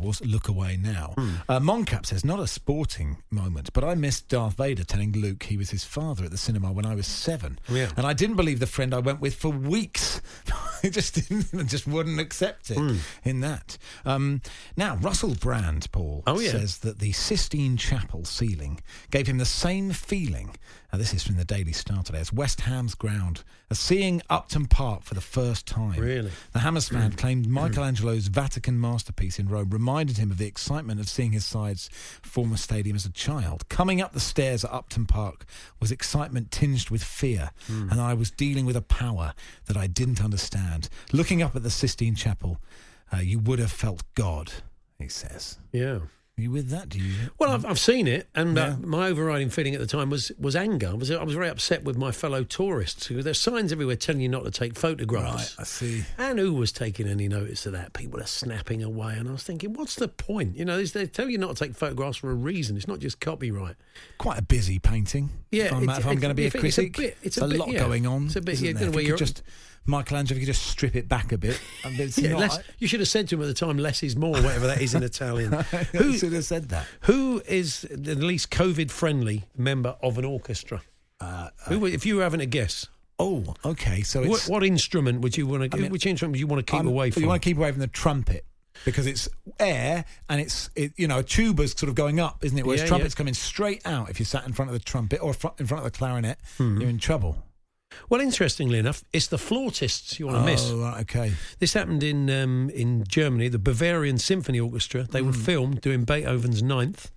S6: Wars, look away now.
S4: Hmm.
S6: Uh, Moncap says, not a sporting moment, but I missed Darth Vader telling Luke he was his father at the cinema when I was seven.
S4: Yeah.
S6: And I didn't believe the friend I went with for weeks. He just didn't, just wouldn't accept it
S4: Hmm.
S6: in that. Um, now, Russell Brand, Paul,
S4: Oh, yeah.
S6: says that the Sistine Chapel ceiling gave him the same feeling, uh, this is from the Daily Star today, as West Ham's ground, as seeing Upton Park for the first time.
S4: Really?
S6: The Hammers fan claimed Michelangelo's Vatican masterpiece in Rome reminded him of the excitement of seeing his side's former stadium as a child. Coming up the stairs at Upton Park was excitement tinged with fear,
S4: Mm.
S6: and I was dealing with a power that I didn't understand. Looking up at the Sistine Chapel, uh, you would have felt God, he says.
S4: Yeah.
S6: Are you with that? Do you?
S4: Well, I've, I've seen it, and
S6: Yeah.
S4: uh, my overriding feeling at the time was was anger. I was I was very upset with my fellow tourists. There's signs everywhere telling you not to take photographs.
S6: Right, I see.
S4: And who was taking any notice of that? People are snapping away, and I was thinking, what's the point? You know, they tell you not to take photographs for a reason. It's not just copyright.
S6: Quite a busy painting.
S4: Yeah,
S6: if I'm,
S4: it's-
S6: if I'm
S4: it's-
S6: going to be a
S4: it's a
S6: critic.
S4: bit- it's a
S6: There's a
S4: bit-
S6: lot
S4: yeah.
S6: going on.
S4: It's a bit-
S6: isn't
S4: yeah,
S6: there?
S4: don't
S6: If
S4: know
S6: you
S4: where
S6: could
S4: you're-
S6: just, Michelangelo, if you could just strip it back a bit. I mean, it's
S4: Yeah,
S6: not,
S4: less, you should have said to him at the time, less is more, whatever that is in Italian.
S6: Who should have said that?
S4: Who is the least COVID-friendly member of an orchestra?
S6: Uh,
S4: Who, if you were having a guess.
S6: Oh, okay. So
S4: What,
S6: it's,
S4: what instrument would you want to?
S6: I mean,
S4: which instrument would you want to keep
S6: I'm-
S4: away from?
S6: You want to keep away from the trumpet. Because it's air and it's, it, you know, a tuba's sort of going up, isn't it? Whereas
S4: Yeah,
S6: trumpet's
S4: yeah.
S6: coming straight out. If you're sat in front of the trumpet or fr- in front of the clarinet,
S4: Hmm.
S6: you're in trouble.
S4: Well, interestingly enough, it's the flautists you want to
S6: Oh,
S4: miss.
S6: right, okay.
S4: This happened in um, in Germany, the Bavarian Symphony Orchestra. They were filmed doing Beethoven's Ninth,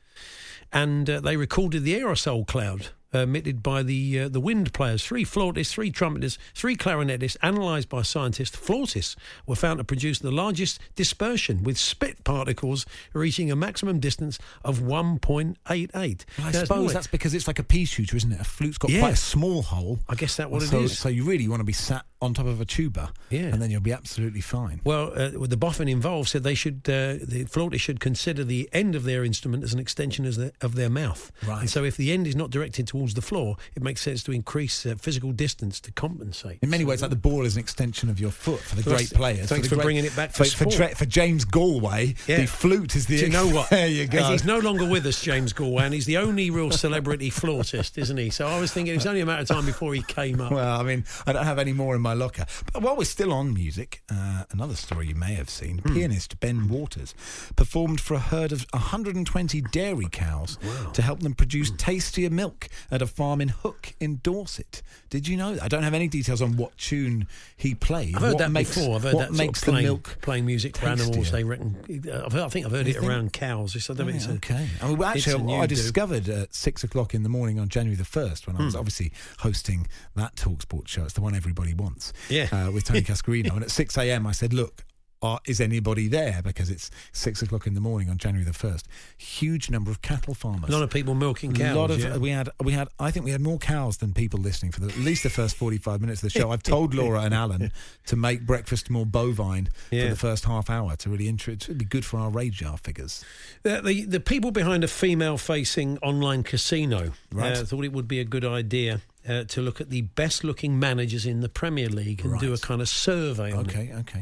S4: and uh, they recorded the aerosol cloud uh, emitted by the uh, the wind players. Three flautists, three trumpeters, three clarinetists, analysed by scientists. Flautists were found to produce the largest dispersion, with spit particles reaching a maximum distance of one point eight eight.
S6: Well, I
S4: Now, it's
S6: suppose
S4: not-
S6: that's because it's like a pea shooter, isn't it? A flute's got
S4: Yeah.
S6: quite a small hole.
S4: I guess that's what
S6: so,
S4: it is.
S6: So you really want to be sat on top of a tuba,
S4: Yeah.
S6: and then you'll be absolutely fine.
S4: Well, uh, the boffin involved said they should, uh, the flautists should consider the end of their instrument as an extension as the, of their mouth.
S6: Right.
S4: And so if the end is not directed towards the floor, it makes sense to increase uh, physical distance to compensate.
S6: In many
S4: So-
S6: ways, like the ball is an extension of your foot for the
S4: So
S6: great
S4: that's-
S6: players.
S4: thanks
S6: the
S4: for
S6: great-
S4: bringing it back
S6: for,
S4: to
S6: for,
S4: sport.
S6: Dra- for James Galway.
S4: Yeah.
S6: The flute is the.
S4: Do you know what?
S6: There you go.
S4: He's no longer with us, James Galway, and he's the only real celebrity flautist, isn't he? So I was thinking it was only a matter of time before he came up.
S6: Well, I mean, I don't have any more in my locker. But while we're still on music, uh, another story you may have seen.
S4: Hmm.
S6: Pianist Ben Waters performed for a herd of one hundred twenty dairy cows to help them produce tastier milk at a farm in Hook in Dorset. Did you know that? I don't have any details on what tune he played.
S4: I've heard
S6: what
S4: that
S6: makes,
S4: before. I've heard
S6: what
S4: that
S6: makes
S4: sort of playing,
S6: the milk
S4: playing music for animals.
S6: tastier?
S4: They reckon. I've heard, I think I've heard
S6: You
S4: it
S6: think?
S4: around cows. It's, I don't think it's a,
S6: okay. I mean, well,
S4: it's a
S6: actually,
S4: new
S6: I
S4: do.
S6: discovered at six o'clock in the morning on January the first when I was
S4: Hmm.
S6: obviously hosting that TalkSport show. It's the one everybody wants.
S4: Yeah.
S6: Uh, with Tony Cascarino. And at six a.m. I said, look, uh, is anybody there? Because it's six o'clock in the morning on January the first. Huge number of cattle farmers.
S4: A lot of people milking cows.
S6: A lot of
S4: yeah.
S6: we had we had I think we had more cows than people listening for the, at least the first forty-five minutes of the show. I've told Laura and Alan to make breakfast more bovine
S4: Yeah.
S6: for the first half hour to really intro. It would be good for our radar figures.
S4: The, the the people behind a female-facing online casino
S6: Right.
S4: uh, thought it would be a good idea uh, to look at the best-looking managers in the Premier League and do a
S6: Right.
S4: kind of survey on it.
S6: Okay, okay.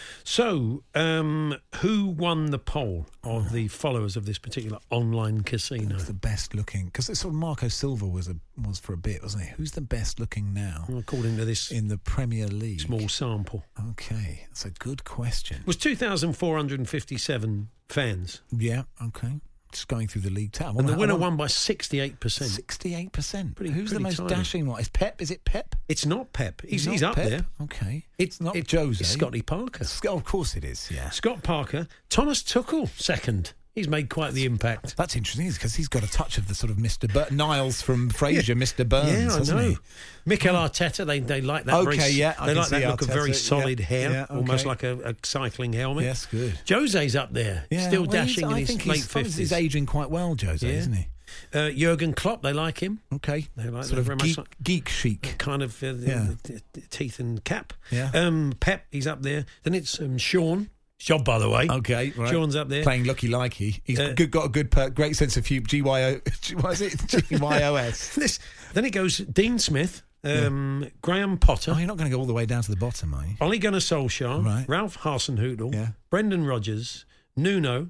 S4: So, um, who won the poll of the followers of this particular online casino?
S6: Who's the best looking? Because sort of Marco Silva was a was for a bit, wasn't he? Who's the best looking now
S4: According to this
S6: in the Premier League?
S4: small sample,
S6: Okay, that's a good question.
S4: it was two thousand four hundred fifty-seven fans,
S6: Yeah, okay. Just going through the league tab.
S4: and the winner won by sixty-eight percent.
S6: Sixty-eight percent.
S4: Pretty-
S6: Who's the
S4: pretty
S6: most
S4: tiny.
S6: dashing one? Is Pep? Is it Pep?
S4: It's not Pep. He's,
S6: Not
S4: he's up
S6: Pep?
S4: there.
S6: Okay.
S4: It's
S6: not
S4: it-
S6: Jose.
S4: It's Scotty Parker.
S6: Sc- Oh, of course it is. Yeah.
S4: Scott Parker. Thomas Tuchel, second. He's made quite the impact.
S6: That's interesting because he's got a touch of the sort of Mister Bur- Niles from Frasier, Mister Burns,
S4: yeah, I
S6: hasn't
S4: know.
S6: he?
S4: Mikel Arteta, they they like that.
S6: Okay,
S4: very,
S6: yeah, I
S4: they
S6: can
S4: like that
S6: see
S4: look of very
S6: Arteta,
S4: solid
S6: yeah,
S4: hair,
S6: yeah,
S4: almost
S6: okay.
S4: like a, a cycling helmet.
S6: Yes, good.
S4: Jose's up there,
S6: Yeah,
S4: still
S6: well, he's-
S4: dashing in
S6: I
S4: his
S6: think
S4: late
S6: he's,
S4: fifties.
S6: He's aging quite well, Jose,
S4: Yeah.
S6: isn't he?
S4: Uh, Jurgen Klopp, they like him.
S6: Okay.
S4: They like
S6: Sort
S4: they're
S6: of
S4: very
S6: geek,
S4: much like,
S6: geek chic.
S4: kind of uh, the,
S6: Yeah.
S4: the, the teeth and cap.
S6: Yeah.
S4: Um, Pep, he's up there. Then it's um, Sean. Job, by the way.
S6: Okay, right.
S4: Sean's up there.
S6: Playing Lucky Likey. He's
S4: Uh,
S6: good, got a good, per, great sense of humour. G Y O. What is it? G Y O S.
S4: This, then it goes Dean Smith, um, Graham Potter,
S6: Oh, you're not going to go all the way down to the bottom, are you?
S4: Ole Gunnar Solskjaer,
S6: Right.
S4: Ralph Hasenhüttl,
S6: Yeah.
S4: Brendan Rodgers, Nuno,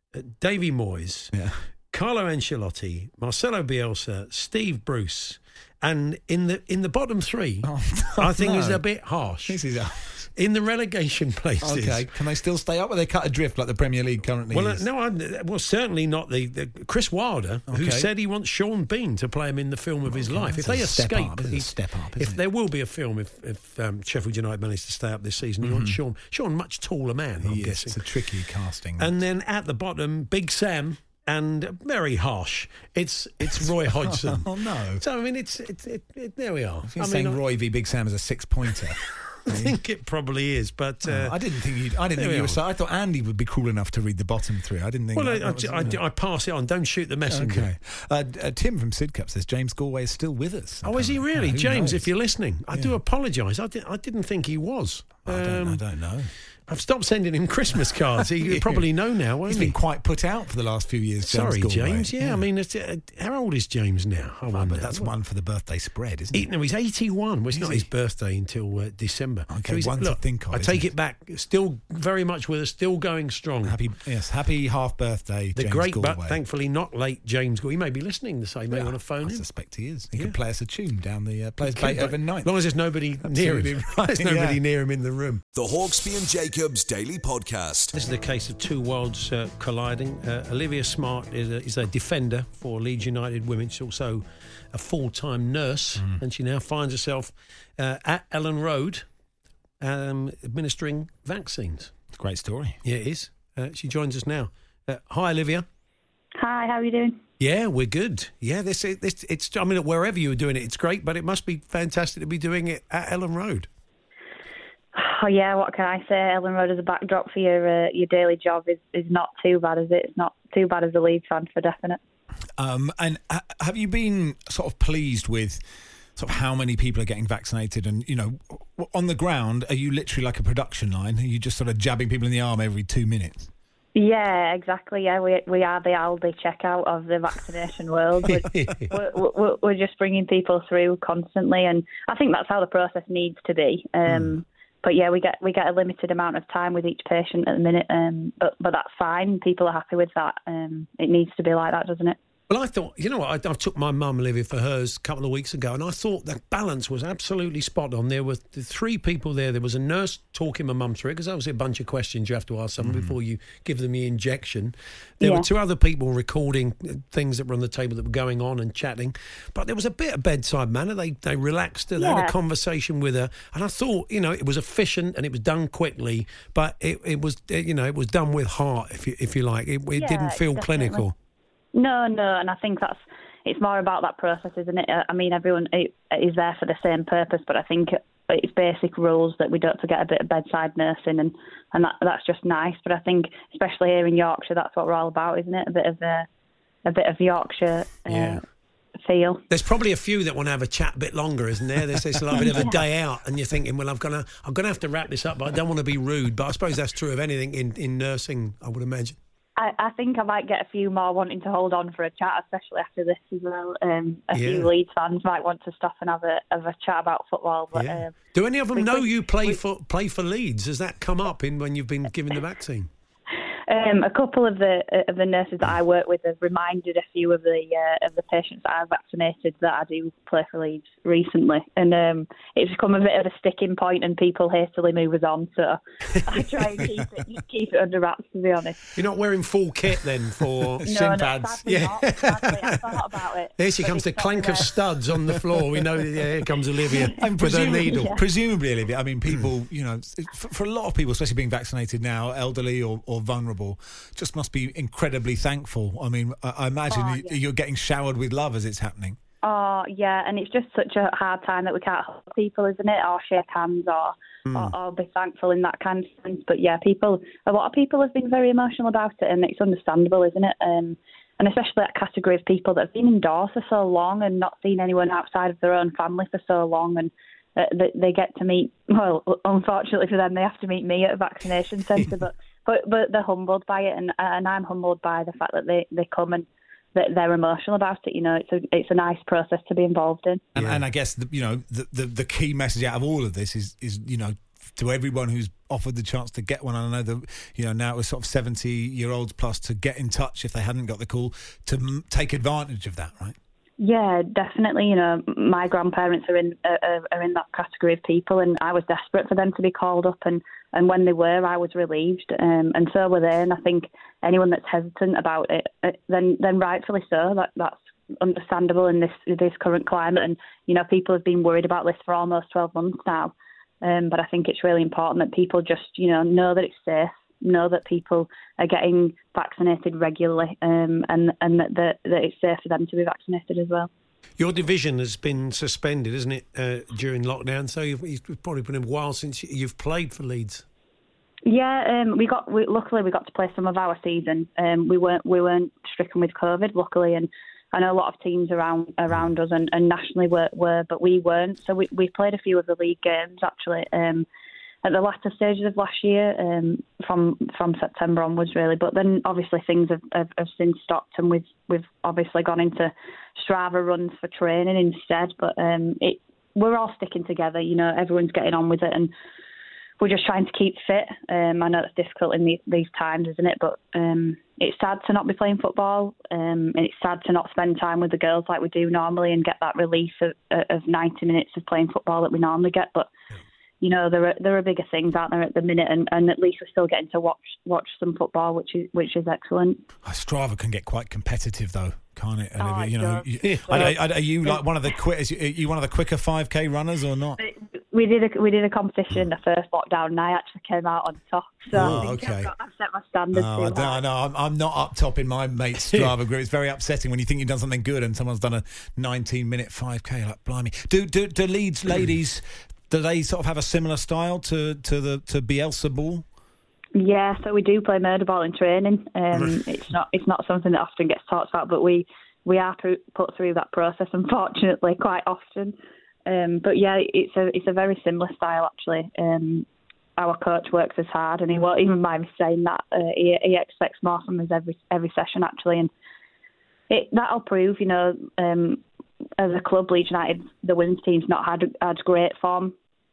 S4: uh, Davy Moyes,
S6: Yeah.
S4: Carlo Ancelotti, Marcelo Bielsa, Steve Bruce, and in the in the bottom three,
S6: Oh,
S4: I think
S6: no.
S4: is a bit harsh.
S6: This is a...
S4: In the relegation places.
S6: Okay, can they still stay up, or they cut adrift like the Premier League currently
S4: Well, uh,
S6: is?
S4: no, I, well, certainly not the, the Chris Wilder, who
S6: Okay.
S4: said he wants Sean Bean to play him in the film of his
S6: Okay,
S4: life. If
S6: that's
S4: they
S6: a step
S4: escape,
S6: up, it's a
S4: he-
S6: step up,
S4: if
S6: isn't it?
S4: there will be a film, if, if um, Sheffield United manage to stay up this season, he wants Sean. Sean, much taller man, I'm
S6: He is.
S4: guessing.
S6: It's a tricky casting.
S4: And then at the bottom, Big Sam. And very harsh. It's it's Roy Hodgson.
S6: Oh, no.
S4: So I mean, it's it, it, it there we are.
S6: You're
S4: I
S6: saying
S4: mean, I-
S6: Roy v Big Sam is a six-pointer.
S4: I think it probably is, but uh,
S6: Oh, I didn't think you. I didn't
S4: there
S6: think
S4: we
S6: you were.
S4: are.
S6: So I thought Andy would be cool enough to read the bottom three. I didn't think.
S4: well,
S6: that,
S4: I,
S6: that was,
S4: I,
S6: you know.
S4: I, I pass it on. Don't shoot the messenger.
S6: Okay. Uh, uh, Tim from Sidcup says James Galway is still with us.
S4: Oh, is he
S6: apparently.
S4: really?
S6: Who
S4: James,
S6: knows?
S4: if you're listening, I do apologise. I, di- I didn't think he was.
S6: I don't, I
S4: Um,
S6: don't know.
S4: I've stopped sending him Christmas cards. He probably know now, won't
S6: He's
S4: he?
S6: been quite put out for the last few years. James
S4: Sorry,
S6: Galway.
S4: James. Yeah, I mean, it's, uh, how old is James now? I
S6: Oh,
S4: wonder.
S6: but that's one for the birthday spread, isn't
S4: He,
S6: it?
S4: no, he's eighty-one. Well, it's
S6: Is
S4: not
S6: he?
S4: his birthday until uh, December.
S6: Okay,
S4: he's,
S6: one to
S4: look,
S6: think of,
S4: I
S6: isn't
S4: take
S6: it?
S4: it back. Still very much with us. Still going strong.
S6: Happy, yes, happy half birthday,
S4: the
S6: James
S4: great,
S6: Galway.
S4: but thankfully not late, James Galway. He may be listening. So he may
S6: Yeah,
S4: want to phone
S6: I
S4: in.
S6: suspect he is. He
S4: Yeah.
S6: could play us a tune down the uh, play us
S4: Could,
S6: Beethoven
S4: but
S6: ninth.
S4: As long as there's nobody near
S6: Absolutely
S4: him.
S6: right,
S4: There's nobody
S6: yeah.
S4: near him in the room.
S3: The Hawksby and Jacobs Daily Podcast.
S4: This is the case of two worlds uh, colliding. Uh, Olivia Smart is a, is a defender for Leeds United Women. She's also a full-time nurse,
S6: Mm.
S4: and she now finds herself uh, at Ellen Road um, administering vaccines.
S6: It's a great story.
S4: Yeah, it is. Uh, she joins us now. Uh, hi, Olivia.
S14: Hi, how are you doing?
S4: Yeah, we're good. Yeah, this, this it's. I mean, wherever you were doing it, it's great, but it must be fantastic to be doing it at Ellen Road.
S14: Oh yeah, what can I say? Ellen Road as a backdrop for your uh, your daily job is, is not too bad, is it? It's not too bad as a Leeds fan, for definite.
S6: Um, and ha- have you been sort of pleased with sort of how many people are getting vaccinated? And, you know, w- on the ground, are you literally like a production line? Are you just sort of jabbing people in the arm every two minutes?
S14: Yeah, exactly. Yeah, we we are the Aldi checkout of the vaccination world. We're, we're, we're, we're just bringing people through constantly, and I think that's how the process needs to be. Um, mm. But yeah, we get we get a limited amount of time with each patient at the minute, um, but but that's fine. People are happy with that. Um, it needs to be like that, doesn't it?
S4: Well, I thought, you know what, I, I took my mum, Olivia, for hers a couple of weeks ago, and I thought the balance was absolutely spot on. There were the three people there. There was a nurse talking my mum through it, because obviously a bunch of questions you have to ask someone mm. before you give them the injection. There yeah. were two other people recording things that were on the table that were going on and chatting. But there was a bit of bedside manner. They they relaxed her, they yeah. had a conversation with her. And I thought, you know, it was efficient and it was done quickly, but it, it was, you know, it was done with heart, if you, if you like. It, it
S14: yeah,
S4: didn't feel
S14: definitely.
S4: clinical.
S14: No, no, and I think that's it's more about that process, isn't it? I mean, everyone is there for the same purpose, but I think it's basic rules that we don't forget a bit of bedside nursing, and, and that, that's just nice. But I think, especially here in Yorkshire, that's what we're all about, isn't it? A bit of a, a bit of Yorkshire uh,
S4: yeah.
S14: feel.
S4: There's probably a few that want to have a chat a bit longer, isn't there? There's this like a bit of a day out, and you're thinking, well, I'm gonna I'm gonna have to wrap this up, but I don't want to be rude. But I suppose that's true of anything in, in nursing, I would imagine.
S14: I, I think I might get a few more wanting to hold on for a chat, especially after this as well. Um, a
S4: Yeah.
S14: few Leeds fans might want to stop and have a have a chat about football. But
S4: Yeah.
S14: um,
S4: Do any of them
S14: we-
S4: know
S14: we-
S4: you play
S14: we-
S4: for play for Leeds? Has that come up in when you've been given the vaccine?
S14: Um, a couple of the of the nurses that I work with have reminded a few of the uh, of the patients that I've vaccinated that I do play for Leeds recently, and um, it's become a bit of a sticking point, and people hastily move us on. So I try and keep it keep it under wraps, to be honest.
S4: You're not wearing full kit then for
S14: No,
S4: shin
S14: no,
S4: pads?
S14: sadly not. Sadly, I thought about it.
S4: Here she
S14: but
S4: comes, the
S14: it's
S4: clank
S14: not
S4: of
S14: there.
S4: studs on the floor. We know, that, yeah, here comes Olivia
S6: And
S4: with her
S6: presumably,
S4: needle.
S6: presumably, Olivia, I mean, people, you know, for, for a lot of people, especially being vaccinated now, elderly or, or vulnerable, just must be incredibly thankful. I mean, I, I imagine
S14: Oh,
S6: you,
S14: yeah.
S6: you're getting showered with love as it's happening.
S14: Oh, yeah, and it's just such a hard time that we can't help people, isn't it? Or shake hands or,
S6: Mm.
S14: or, or be thankful in that kind of sense. But yeah, people, a lot of people have been very emotional about it, and it's understandable, isn't it? Um, and especially that category of people that have been indoors for so long and not seen anyone outside of their own family for so long, and uh, they, they get to meet, well, unfortunately for them, they have to meet me at a vaccination centre, but, but but they're humbled by it, and and I'm humbled by the fact that they, they come and that they're emotional about it. You know, it's a it's a nice process to be involved in.
S6: And, and I guess the, you know the, the the key message out of all of this is is you know to everyone who's offered the chance to get one. I know that, you know, now it was sort of seventy-year-olds plus to get in touch if they hadn't got the call, to m- take advantage of that, right?
S14: Yeah, definitely. You know, my grandparents are in uh, are in that category of people, and I was desperate for them to be called up, and, and when they were, I was relieved, um, and so were they. And I think anyone that's hesitant about it, uh, then then rightfully so. That that's understandable in this this current climate, and you know, people have been worried about this for almost twelve months now. Um, but I think it's really important that people just, you know, know that it's safe, know that people are getting vaccinated regularly, um, and and that, that that it's safe for them to be vaccinated as well.
S4: Your division has been suspended, isn't it, uh, during lockdown? So you've, it's probably been a while since you've played for Leeds.
S14: Yeah, um, we got we, luckily we got to play some of our season. Um, we weren't we weren't stricken with COVID, luckily, and I know a lot of teams around around us and, and nationally were, were, but we weren't. So we, we played a few of the league games actually um, at the latter stages of last year, um, from from September onwards really. But then obviously things have, have, have since stopped, and we've we've obviously gone into Strava runs for training instead. But um, it we're all sticking together. You know, everyone's getting on with it, and we're just trying to keep fit. Um, I know it's difficult in the, these times, isn't it? But um, it's sad to not be playing football, um, and it's sad to not spend time with the girls like we do normally and get that release of, of ninety minutes of playing football that we normally get. But you know, there are there are bigger things out there at the minute, and, and at least we're still getting to watch watch some football, which is which is excellent.
S6: Strava can get quite competitive, though, can't it, Olivia?
S14: Oh, it
S6: you know,
S14: does.
S6: you, are, are, are you like one of the quick? Are you one of the quicker five K runners or not?
S14: We did a we did a competition in the first lockdown, and I actually came out on top. So
S6: Oh,
S14: I think
S6: okay.
S14: I've, got, I've set my standards
S6: No,
S14: too
S6: I don't,
S14: high.
S6: I know. I'm, I'm not up top in my mate's Strava group. It's very upsetting when you think you've done something good and someone's done a nineteen minute five K. Like, blimey. Do do, do Leeds ladies, do they sort of have a similar style to, to the to Bielsa ball?
S14: Yeah, so we do play murder ball in training. Um, it's not it's not something that often gets talked about, but we we are put put through that process, unfortunately, quite often. Um, but yeah, it's a it's a very similar style actually. Um, our coach works as hard, and he won't even mind me saying that. Uh, he, he expects more from us every every session actually, and it that'll prove. You know, um, as a club, Leeds United, the women's team's not had had great form,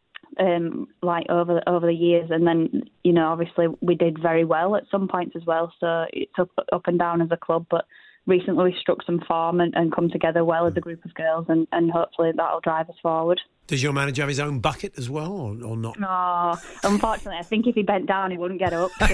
S14: um, like over over the years, and then you know, obviously we did very well at some points as well. So it's up up and down as a club, but recently we struck some form and, and come together well as a group of girls, and, and hopefully that'll drive us forward.
S4: Does your manager have his own bucket as well, or, or not?
S14: No, unfortunately, I think if he bent down, he wouldn't get up. So.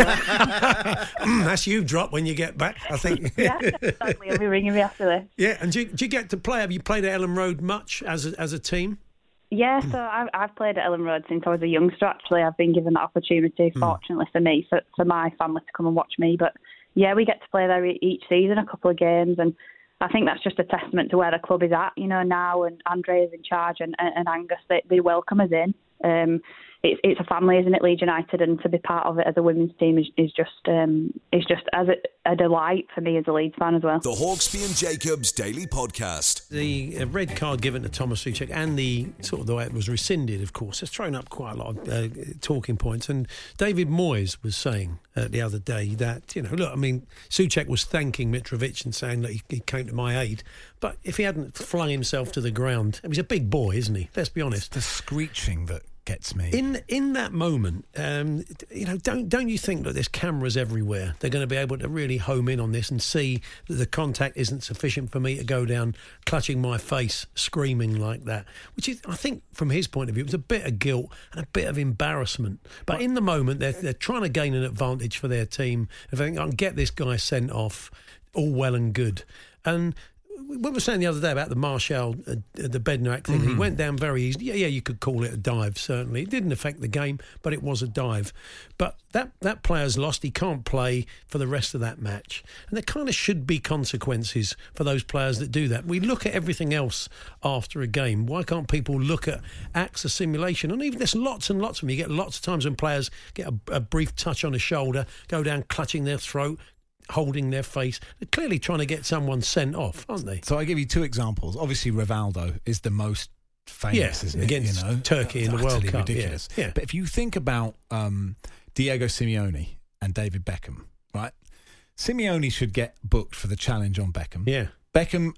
S4: That's you drop when you get back, I think.
S14: Yeah, exactly. He'll be ringing me after this.
S4: Yeah, and do you, do you get to play? Have you played at Ellen Road much as a, as a team?
S14: Yeah, so I've, I've played at Ellen Road since I was a youngster, actually. I've been given that opportunity, fortunately for me, for, for my family to come and watch me. But yeah, we get to play there each season, a couple of games, and I think that's just a testament to where the club is at, you know, now, and Andrea's in charge, and, and Angus, they, they welcome us in. Um, it's it's a family, isn't it, Leeds United, and to be part of it as a women's team is, is just um, is just as a, a delight for me as a Leeds fan as well.
S3: The Hawksbee and Jacobs Daily Podcast.
S4: The uh, red card given to Thomas Souček and the sort of the way it was rescinded, of course, has thrown up quite a lot of uh, talking points. And David Moyes was saying uh, the other day that, you know, look, I mean, Souček was thanking Mitrovic and saying that he, he came to my aid. But if he hadn't flung himself to the ground, he's a big boy, isn't he? Let's be honest.
S6: The screeching that gets me.
S4: In in that moment, um, you know, don't don't you think that there's cameras everywhere? They're going to be able to really home in on this and see that the contact isn't sufficient for me to go down clutching my face, screaming like that. Which is, I think, from his point of view, it was a bit of guilt and a bit of embarrassment. But in the moment, they're they're trying to gain an advantage for their team. If they think, I can get this guy sent off, all well and good. And we were saying the other day about the Martial, uh, the Bednarik thing. Mm-hmm. He went down very easily. Yeah, yeah, you could call it a dive, certainly. It didn't affect the game, but it was a dive. But that, that player's lost. He can't play for the rest of that match. And there kind of should be consequences for those players that do that. We look at everything else after a game. Why can't people look at acts of simulation? And even there's lots and lots of them. You get lots of times when players get a, a brief touch on the shoulder, go down clutching their throat, holding their face. They're clearly trying to get someone sent off, aren't they?
S6: So I give you two examples. Obviously, Rivaldo is the most famous,
S4: yeah,
S6: isn't it?
S4: Against
S6: you know?
S4: Turkey in the World Cup.
S6: Ridiculous.
S4: Yeah. Yeah.
S6: But if you think about um, Diego Simeone and David Beckham, right? Simeone should get booked for the challenge on Beckham.
S4: Yeah.
S6: Beckham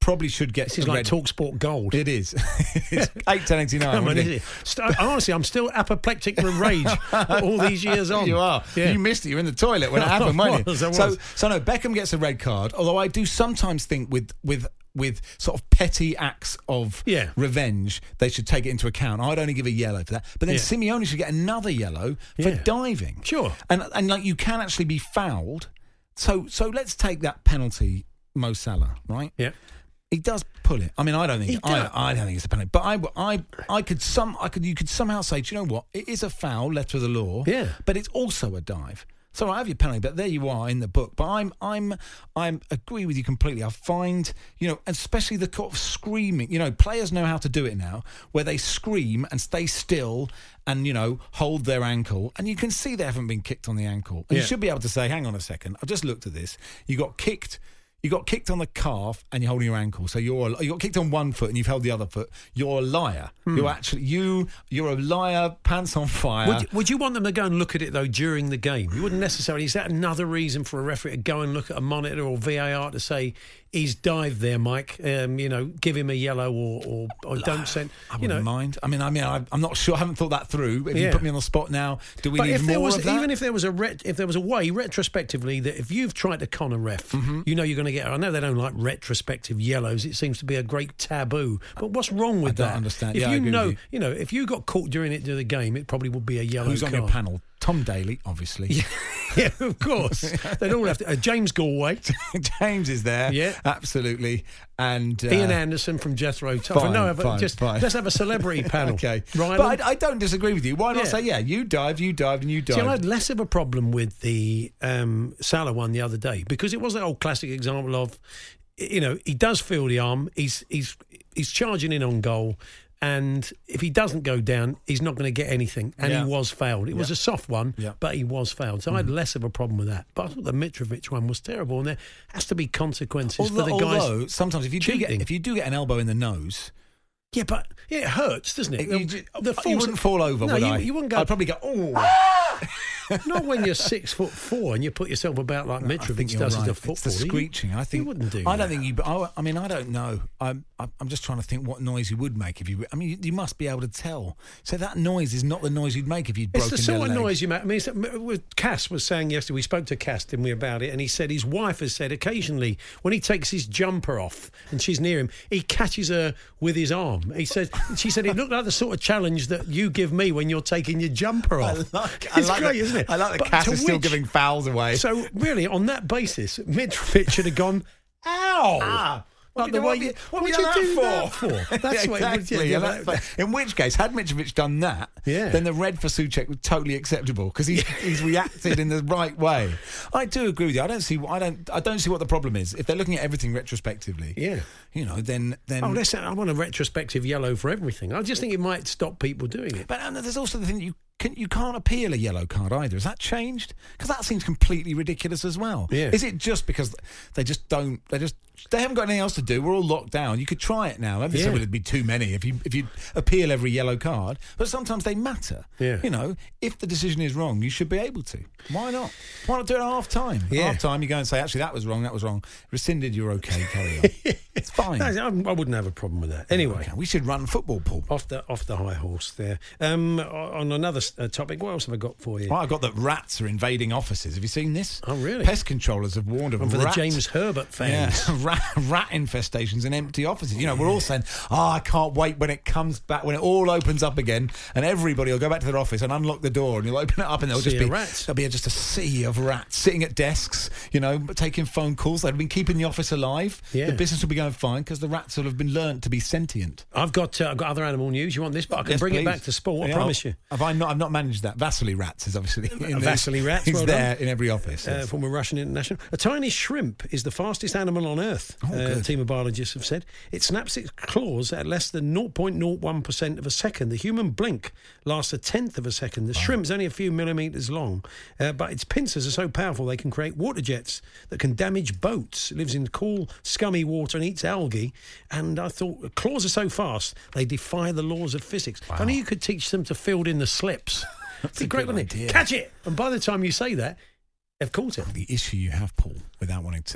S6: probably should get.
S4: This is
S6: a
S4: like
S6: red...
S4: TalkSport Gold.
S6: It is. It's eight ten eighty nine.
S4: Come on, is it? St- honestly, I'm still apoplectic with rage all these years on.
S6: You are.
S4: Yeah.
S6: You missed it. You were in the toilet when it happened,
S4: I
S6: weren't
S4: was,
S6: you?
S4: I was.
S6: So, so no. Beckham gets a red card. Although I do sometimes think with with. with sort of petty acts of
S4: yeah.
S6: revenge, they should take it into account. I'd only give a yellow for that. But then
S4: Yeah.
S6: Simeone should get another yellow for
S4: Yeah.
S6: diving.
S4: Sure.
S6: And and like you can actually be fouled. So so let's take that penalty, Mo Salah, right?
S4: Yeah.
S6: He does pull it. I mean, I don't think
S4: He
S6: I,
S4: does.
S6: I don't think it's a penalty. But I, I I could some I could you could somehow say, do you know what? It is a foul, letter of the law.
S4: Yeah.
S6: But it's also a dive. So I have your penalty, but there you are in the book. But I'm, I'm, I'm agree with you completely. I find, you know, especially the sort of screaming. You know, players know how to do it now, where they scream and stay still and you know hold their ankle, and you can see they haven't been kicked on the ankle. And
S4: Yeah.
S6: you should be able to say, hang on a second, I've just looked at this. You got kicked. You got kicked on the calf and you're holding your ankle. So you're you got kicked on one foot and you've held the other foot. You're a liar.
S4: Hmm.
S6: You're actually you. You're a liar. Pants on fire.
S4: Would you, would you want them to go and look at it, though, during the game? You wouldn't necessarily. Is that another reason for a referee to go and look at a monitor or V A R to say, he's dived there, Mike, um, you know, give him a yellow or, or, or don't send...
S6: I
S4: you
S6: wouldn't
S4: know,
S6: mind. I mean, I mean, I, I'm not sure. I haven't thought that through. If
S4: Yeah.
S6: you put me on the spot now, do we
S4: but
S6: need
S4: if
S6: more
S4: there was,
S6: of that?
S4: even if there was a ret- if there was a way retrospectively that if you've tried to con a ref,
S6: Mm-hmm.
S4: you know you're going to get. I know they don't like retrospective yellows. It seems to be a great taboo. But what's wrong with
S6: I don't
S4: that?
S6: understand.
S4: If
S6: Yeah, I
S4: you
S6: agree with
S4: know,
S6: you.
S4: know, if you got caught during it to the game, it probably would be a yellow
S6: Who's on
S4: card.
S6: your panel? Tom Daly, obviously.
S4: Yeah, yeah, of course. They'd all have to. Uh, James Galway,
S6: James is there.
S4: Yeah.
S6: absolutely. And uh,
S4: Ian Anderson from Jethro Tull.
S6: fine,
S4: no, but
S6: fine,
S4: just
S6: fine.
S4: let's have a celebrity panel.
S6: Okay,
S4: Ryland?
S6: but I, I don't disagree with you. Why not
S4: Yeah.
S6: say, yeah, you dived, you dived, and you dived?
S4: See, I had less of a problem with the um, Salah one the other day because it was that old classic example of, you know, he does feel the arm. He's he's he's charging in on goal, and if he doesn't go down, he's not going to get anything. And
S6: Yeah.
S4: he was fouled. It was
S6: Yeah.
S4: a soft one,
S6: Yeah.
S4: but he was fouled. So I had less of a problem with that. But I thought the Mitrovic one was terrible, and there has to be consequences
S6: although,
S4: for the guys.
S6: although sometimes if you do get
S4: cheating.
S6: if you do get an elbow in the nose,
S4: Yeah, but yeah, it hurts, doesn't it?
S6: you,
S4: The-
S6: you,
S4: the
S6: you
S4: force-
S6: wouldn't fall over,
S4: No,
S6: would
S4: you,
S6: I?
S4: you wouldn't go.
S6: I'd probably go, oh.
S4: Not when you're six foot four and you put yourself about like
S6: I think
S4: Mitrovic
S6: you're
S4: does
S6: right.
S4: as a
S6: It's
S4: footballer.
S6: the screeching. I think
S4: you wouldn't do.
S6: I don't
S4: that.
S6: think you. I, I mean, I don't know. I'm. I'm just trying to think what noise you would make if you. I mean, you, you must be able to tell. So that noise is not the noise you'd make if you'd
S4: It's
S6: broken
S4: the sort
S6: your
S4: of
S6: leg.
S4: noise you make. I mean, it's, with Cass was saying yesterday, we spoke to Cass, didn't we, about it, and he said his wife has said occasionally when he takes his jumper off and she's near him, he catches her with his arm. He said, she said, it looked like the sort of challenge that you give me when you're taking your jumper
S6: I
S4: off.
S6: like, I
S4: It's
S6: like
S4: great,
S6: that,
S4: isn't it?
S6: I like that
S4: But
S6: Cass
S4: to
S6: is still
S4: which-
S6: giving fouls away.
S4: So really, on that basis, Mitrovic should have gone, ow!
S6: Ah,
S4: Like
S6: what
S4: the
S6: have
S4: way
S6: you,
S4: you,
S6: what
S4: would
S6: have you
S4: you do
S6: done
S4: that for? That's
S6: Yeah,
S4: what it would-
S6: exactly.
S4: yeah,
S6: And
S4: that-
S6: that's fine. In which case, had Mitrovic done that,
S4: Yeah.
S6: then the red for Souček was totally acceptable because he's, he's reacted in the right way. I do agree with you. I don't see. I don't. I don't see what the problem is. If they're looking at everything retrospectively,
S4: Yeah.
S6: you know, then then.
S4: Oh, listen, I want a retrospective yellow for everything. I just think it might stop people doing it.
S6: But and there's also the thing you can you can't appeal a yellow card either. Has that changed? Because that seems completely ridiculous as well.
S4: Yeah.
S6: Is it just because they just don't? They just they haven't got anything else to do. We're all locked down. You could try it now. Every
S4: Yeah.
S6: time it'd be too many if you if you appeal every yellow card. But sometimes they matter.
S4: Yeah.
S6: You know, if the decision is wrong, you should be able to. Why not? Why not do it at half time?
S4: Yeah.
S6: Half time, you go and say, actually, that was wrong. That was wrong. Rescinded. You're okay. Carry on. It's fine.
S4: No, I I wouldn't have a problem with that. Anyway,
S6: Okay, we should run football, Paul.
S4: off the off the high horse there. Um, on another uh, topic, what else have I got for you?
S6: Well, I got that rats are invading offices. Have you seen this?
S4: Oh, really?
S6: Pest controllers have warned of
S4: And for
S6: rat,
S4: the James Herbert fans.
S6: yeah, rat, rat infestations in empty offices. You know, we're all saying, "Oh, I can't wait when it comes back, when it all opens up again, and everybody will go back to their office and unlock the door, and you'll open it up, and there'll
S4: Sea
S6: just be
S4: of rats.
S6: there'll be just a sea of rats sitting at desks. You know, taking phone calls. They've been keeping the office alive.
S4: Yeah.
S6: The business will be going fine because the rats will have been learnt to be sentient.
S4: I've got uh, I've got other animal news. You want this? But I can
S6: Yes,
S4: bring
S6: please.
S4: it back to sport. I
S6: Yeah,
S4: promise you.
S6: Have I not? I've not managed that. Vasily rats is obviously in there.
S4: Vasily rats.
S6: He's
S4: well
S6: there
S4: done.
S6: in every office.
S4: Uh,
S6: yes.
S4: former Russian international. A tiny shrimp is the fastest animal on Earth,
S6: Oh,
S4: uh, a
S6: good.
S4: team of biologists have said. It snaps its claws at less than zero point zero one percent of a second. The human blink lasts a tenth of a second. The shrimp's only a few millimetres long, uh, but its pincers are so powerful they can create water jets that can damage boats. It lives in cool, scummy water and eats algae. And I thought, claws are so fast, they defy the laws of physics. If only you could teach them to field in the slips. That'd be
S6: a
S4: great,
S6: good
S4: wouldn't it?
S6: idea.
S4: Catch it! And by the time you say that, they've caught it.
S6: The issue you have, Paul, without wanting to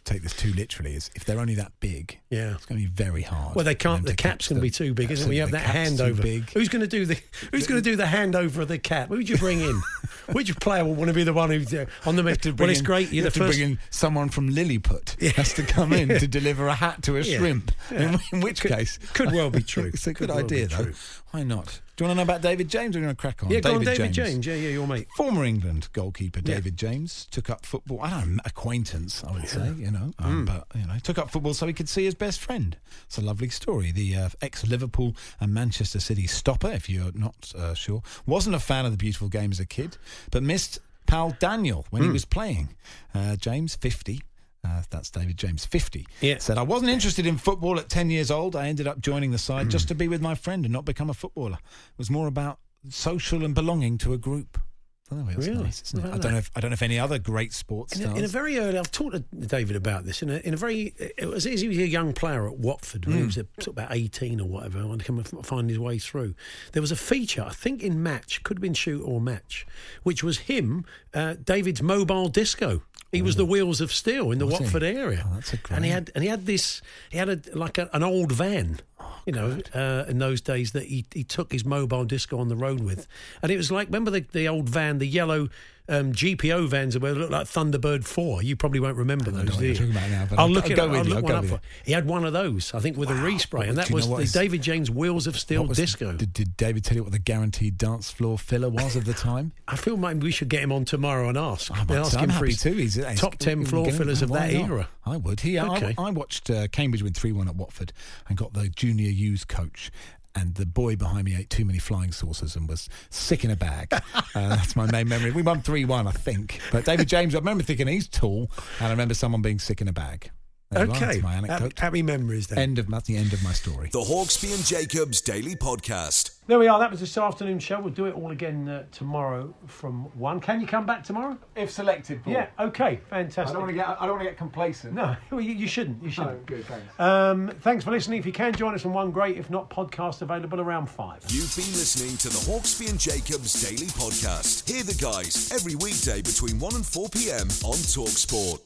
S6: take this too literally, is if they're only that big,
S4: yeah,
S6: it's going to be very hard.
S4: Well, they can't. The cap's going to be too big, isn't it? We have that handover.
S6: Big.
S4: Who's going to do the Who's going to do the handover of the cap? Who would you bring in? Which player will want to be the one who's uh, on the mid? Well, it's
S6: in,
S4: great. You're
S6: you
S4: the
S6: have to
S4: first.
S6: bring in someone from Lilliput yeah. has to come in to deliver a hat to a
S4: yeah.
S6: shrimp.
S4: Yeah.
S6: In, in which
S4: could,
S6: case,
S4: could well be true.
S6: It's a good
S4: well
S6: idea, though.
S4: True.
S6: Why not? Do you want to know about David James? Or are you going to crack on?
S4: Yeah,
S6: David,
S4: go on, David
S6: James.
S4: James. Yeah, yeah, your mate.
S6: Former England goalkeeper David
S4: yeah.
S6: James took up football. I don't know, acquaintance, I would
S4: yeah.
S6: say, you know, um,
S4: Mm.
S6: but you know, took up football so he could see his best friend. It's a lovely story. The uh, ex-Liverpool and Manchester City stopper, if you're not uh, sure, wasn't a fan of the beautiful game as a kid, but missed pal Daniel when mm. he was playing. Uh, James, fifty. Uh, that's David James, fifty.
S4: Yeah.
S6: Said, I wasn't interested in football at ten years old. I ended up joining the side mm. just to be with my friend and not become a footballer. It was more about social and belonging to a group. I don't know, it's
S4: really?
S6: nice, isn't it? I don't know if I don't know if any other great sports
S4: in
S6: stars.
S4: A, in a very early, I've talked to David about this. In a, in a very, it was as he was a young player at Watford when mm. he was a, sort of about eighteen or whatever, and come and find his way through. There was a feature, I think, in Match, could have been Shoot or Match, which was him, uh, David's mobile disco. He was the Wheels of Steel in the
S6: Was
S4: Watford
S6: he?
S4: area,
S6: Oh, that's a great.
S4: and he had and he had this, he had a, like a, an old van. You know, uh, in those days that he, he took his mobile disco on the road with. And it was like, remember the, the old van, the yellow um, G P O vans that looked like Thunderbird four? You probably won't remember those, do you?
S6: Talking about now, but
S4: I'll
S6: I'll,
S4: look
S6: I'll
S4: it
S6: go
S4: up.
S6: with
S4: I'll
S6: you.
S4: look
S6: I'll
S4: one
S6: go
S4: up
S6: with
S4: for
S6: you.
S4: He had one of those, I think, with
S6: Wow.
S4: a respray, and
S6: Do
S4: that
S6: you
S4: was
S6: know
S4: the
S6: what is-
S4: David James Wheels of Steel
S6: What was-
S4: disco.
S6: Did, did David tell you what the guaranteed dance floor filler was of the time?
S4: I feel maybe we should get him on tomorrow and ask.
S6: I'm,
S4: ask
S6: I'm
S4: him for
S6: happy
S4: his
S6: too. He's, he's
S4: top ten floor
S6: getting-
S4: fillers of
S6: why
S4: that
S6: not?
S4: era.
S6: I would. He,
S4: Okay.
S6: I, I watched uh, Cambridge win three one at Watford and got the junior U's coach. And the boy behind me ate too many flying saucers and was sick in a bag. uh, that's my main memory. We won three one, I think. But David James, I remember thinking he's tall, and I remember someone being sick in a bag. There you are.
S4: Okay,
S6: That's my anecdote.
S4: happy memories then.
S6: End of, that's the end of my story.
S3: The Hawksby and Jacobs Daily Podcast.
S4: There we are. That was this afternoon show. We'll do it all again uh, tomorrow from one. Can you come back tomorrow?
S5: If selected, Paul.
S4: Yeah. Okay. Fantastic.
S5: I don't want to get. I don't want to get complacent.
S4: No, well, you, you shouldn't. You shouldn't.
S5: Oh, good, thanks.
S4: Um, thanks for listening. If you can join us on one, great. If not, podcast available around five.
S3: You've been listening to the Hawksby and Jacobs Daily Podcast. Hear the guys every weekday between one and four p.m. on TalkSport.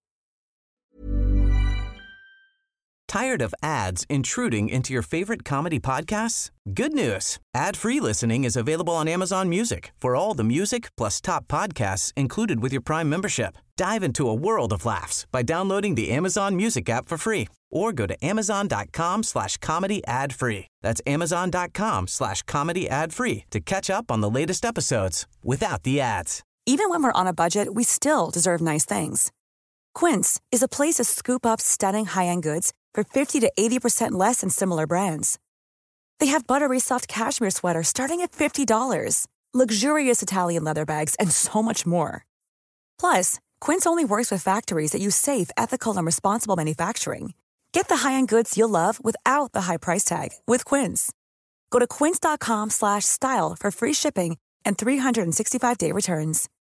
S1: Tired of ads intruding into your favorite comedy podcasts? Good news. Ad-free listening is available on Amazon Music for all the music plus top podcasts included with your Prime membership. Dive into a world of laughs by downloading the Amazon Music app for free or go to amazon.com slash comedy ad free. That's amazon.com slash comedy ad free to catch up on the latest episodes without the ads.
S15: Even when we're on a budget, we still deserve nice things. Quince is a place to scoop up stunning high-end goods for fifty to eighty percent less than similar brands. They have buttery soft cashmere sweaters starting at fifty dollars, luxurious Italian leather bags, and so much more. Plus, Quince only works with factories that use safe, ethical, and responsible manufacturing. Get the high-end goods you'll love without the high price tag with Quince. Go to quince.com slash style for free shipping and three sixty-five day returns.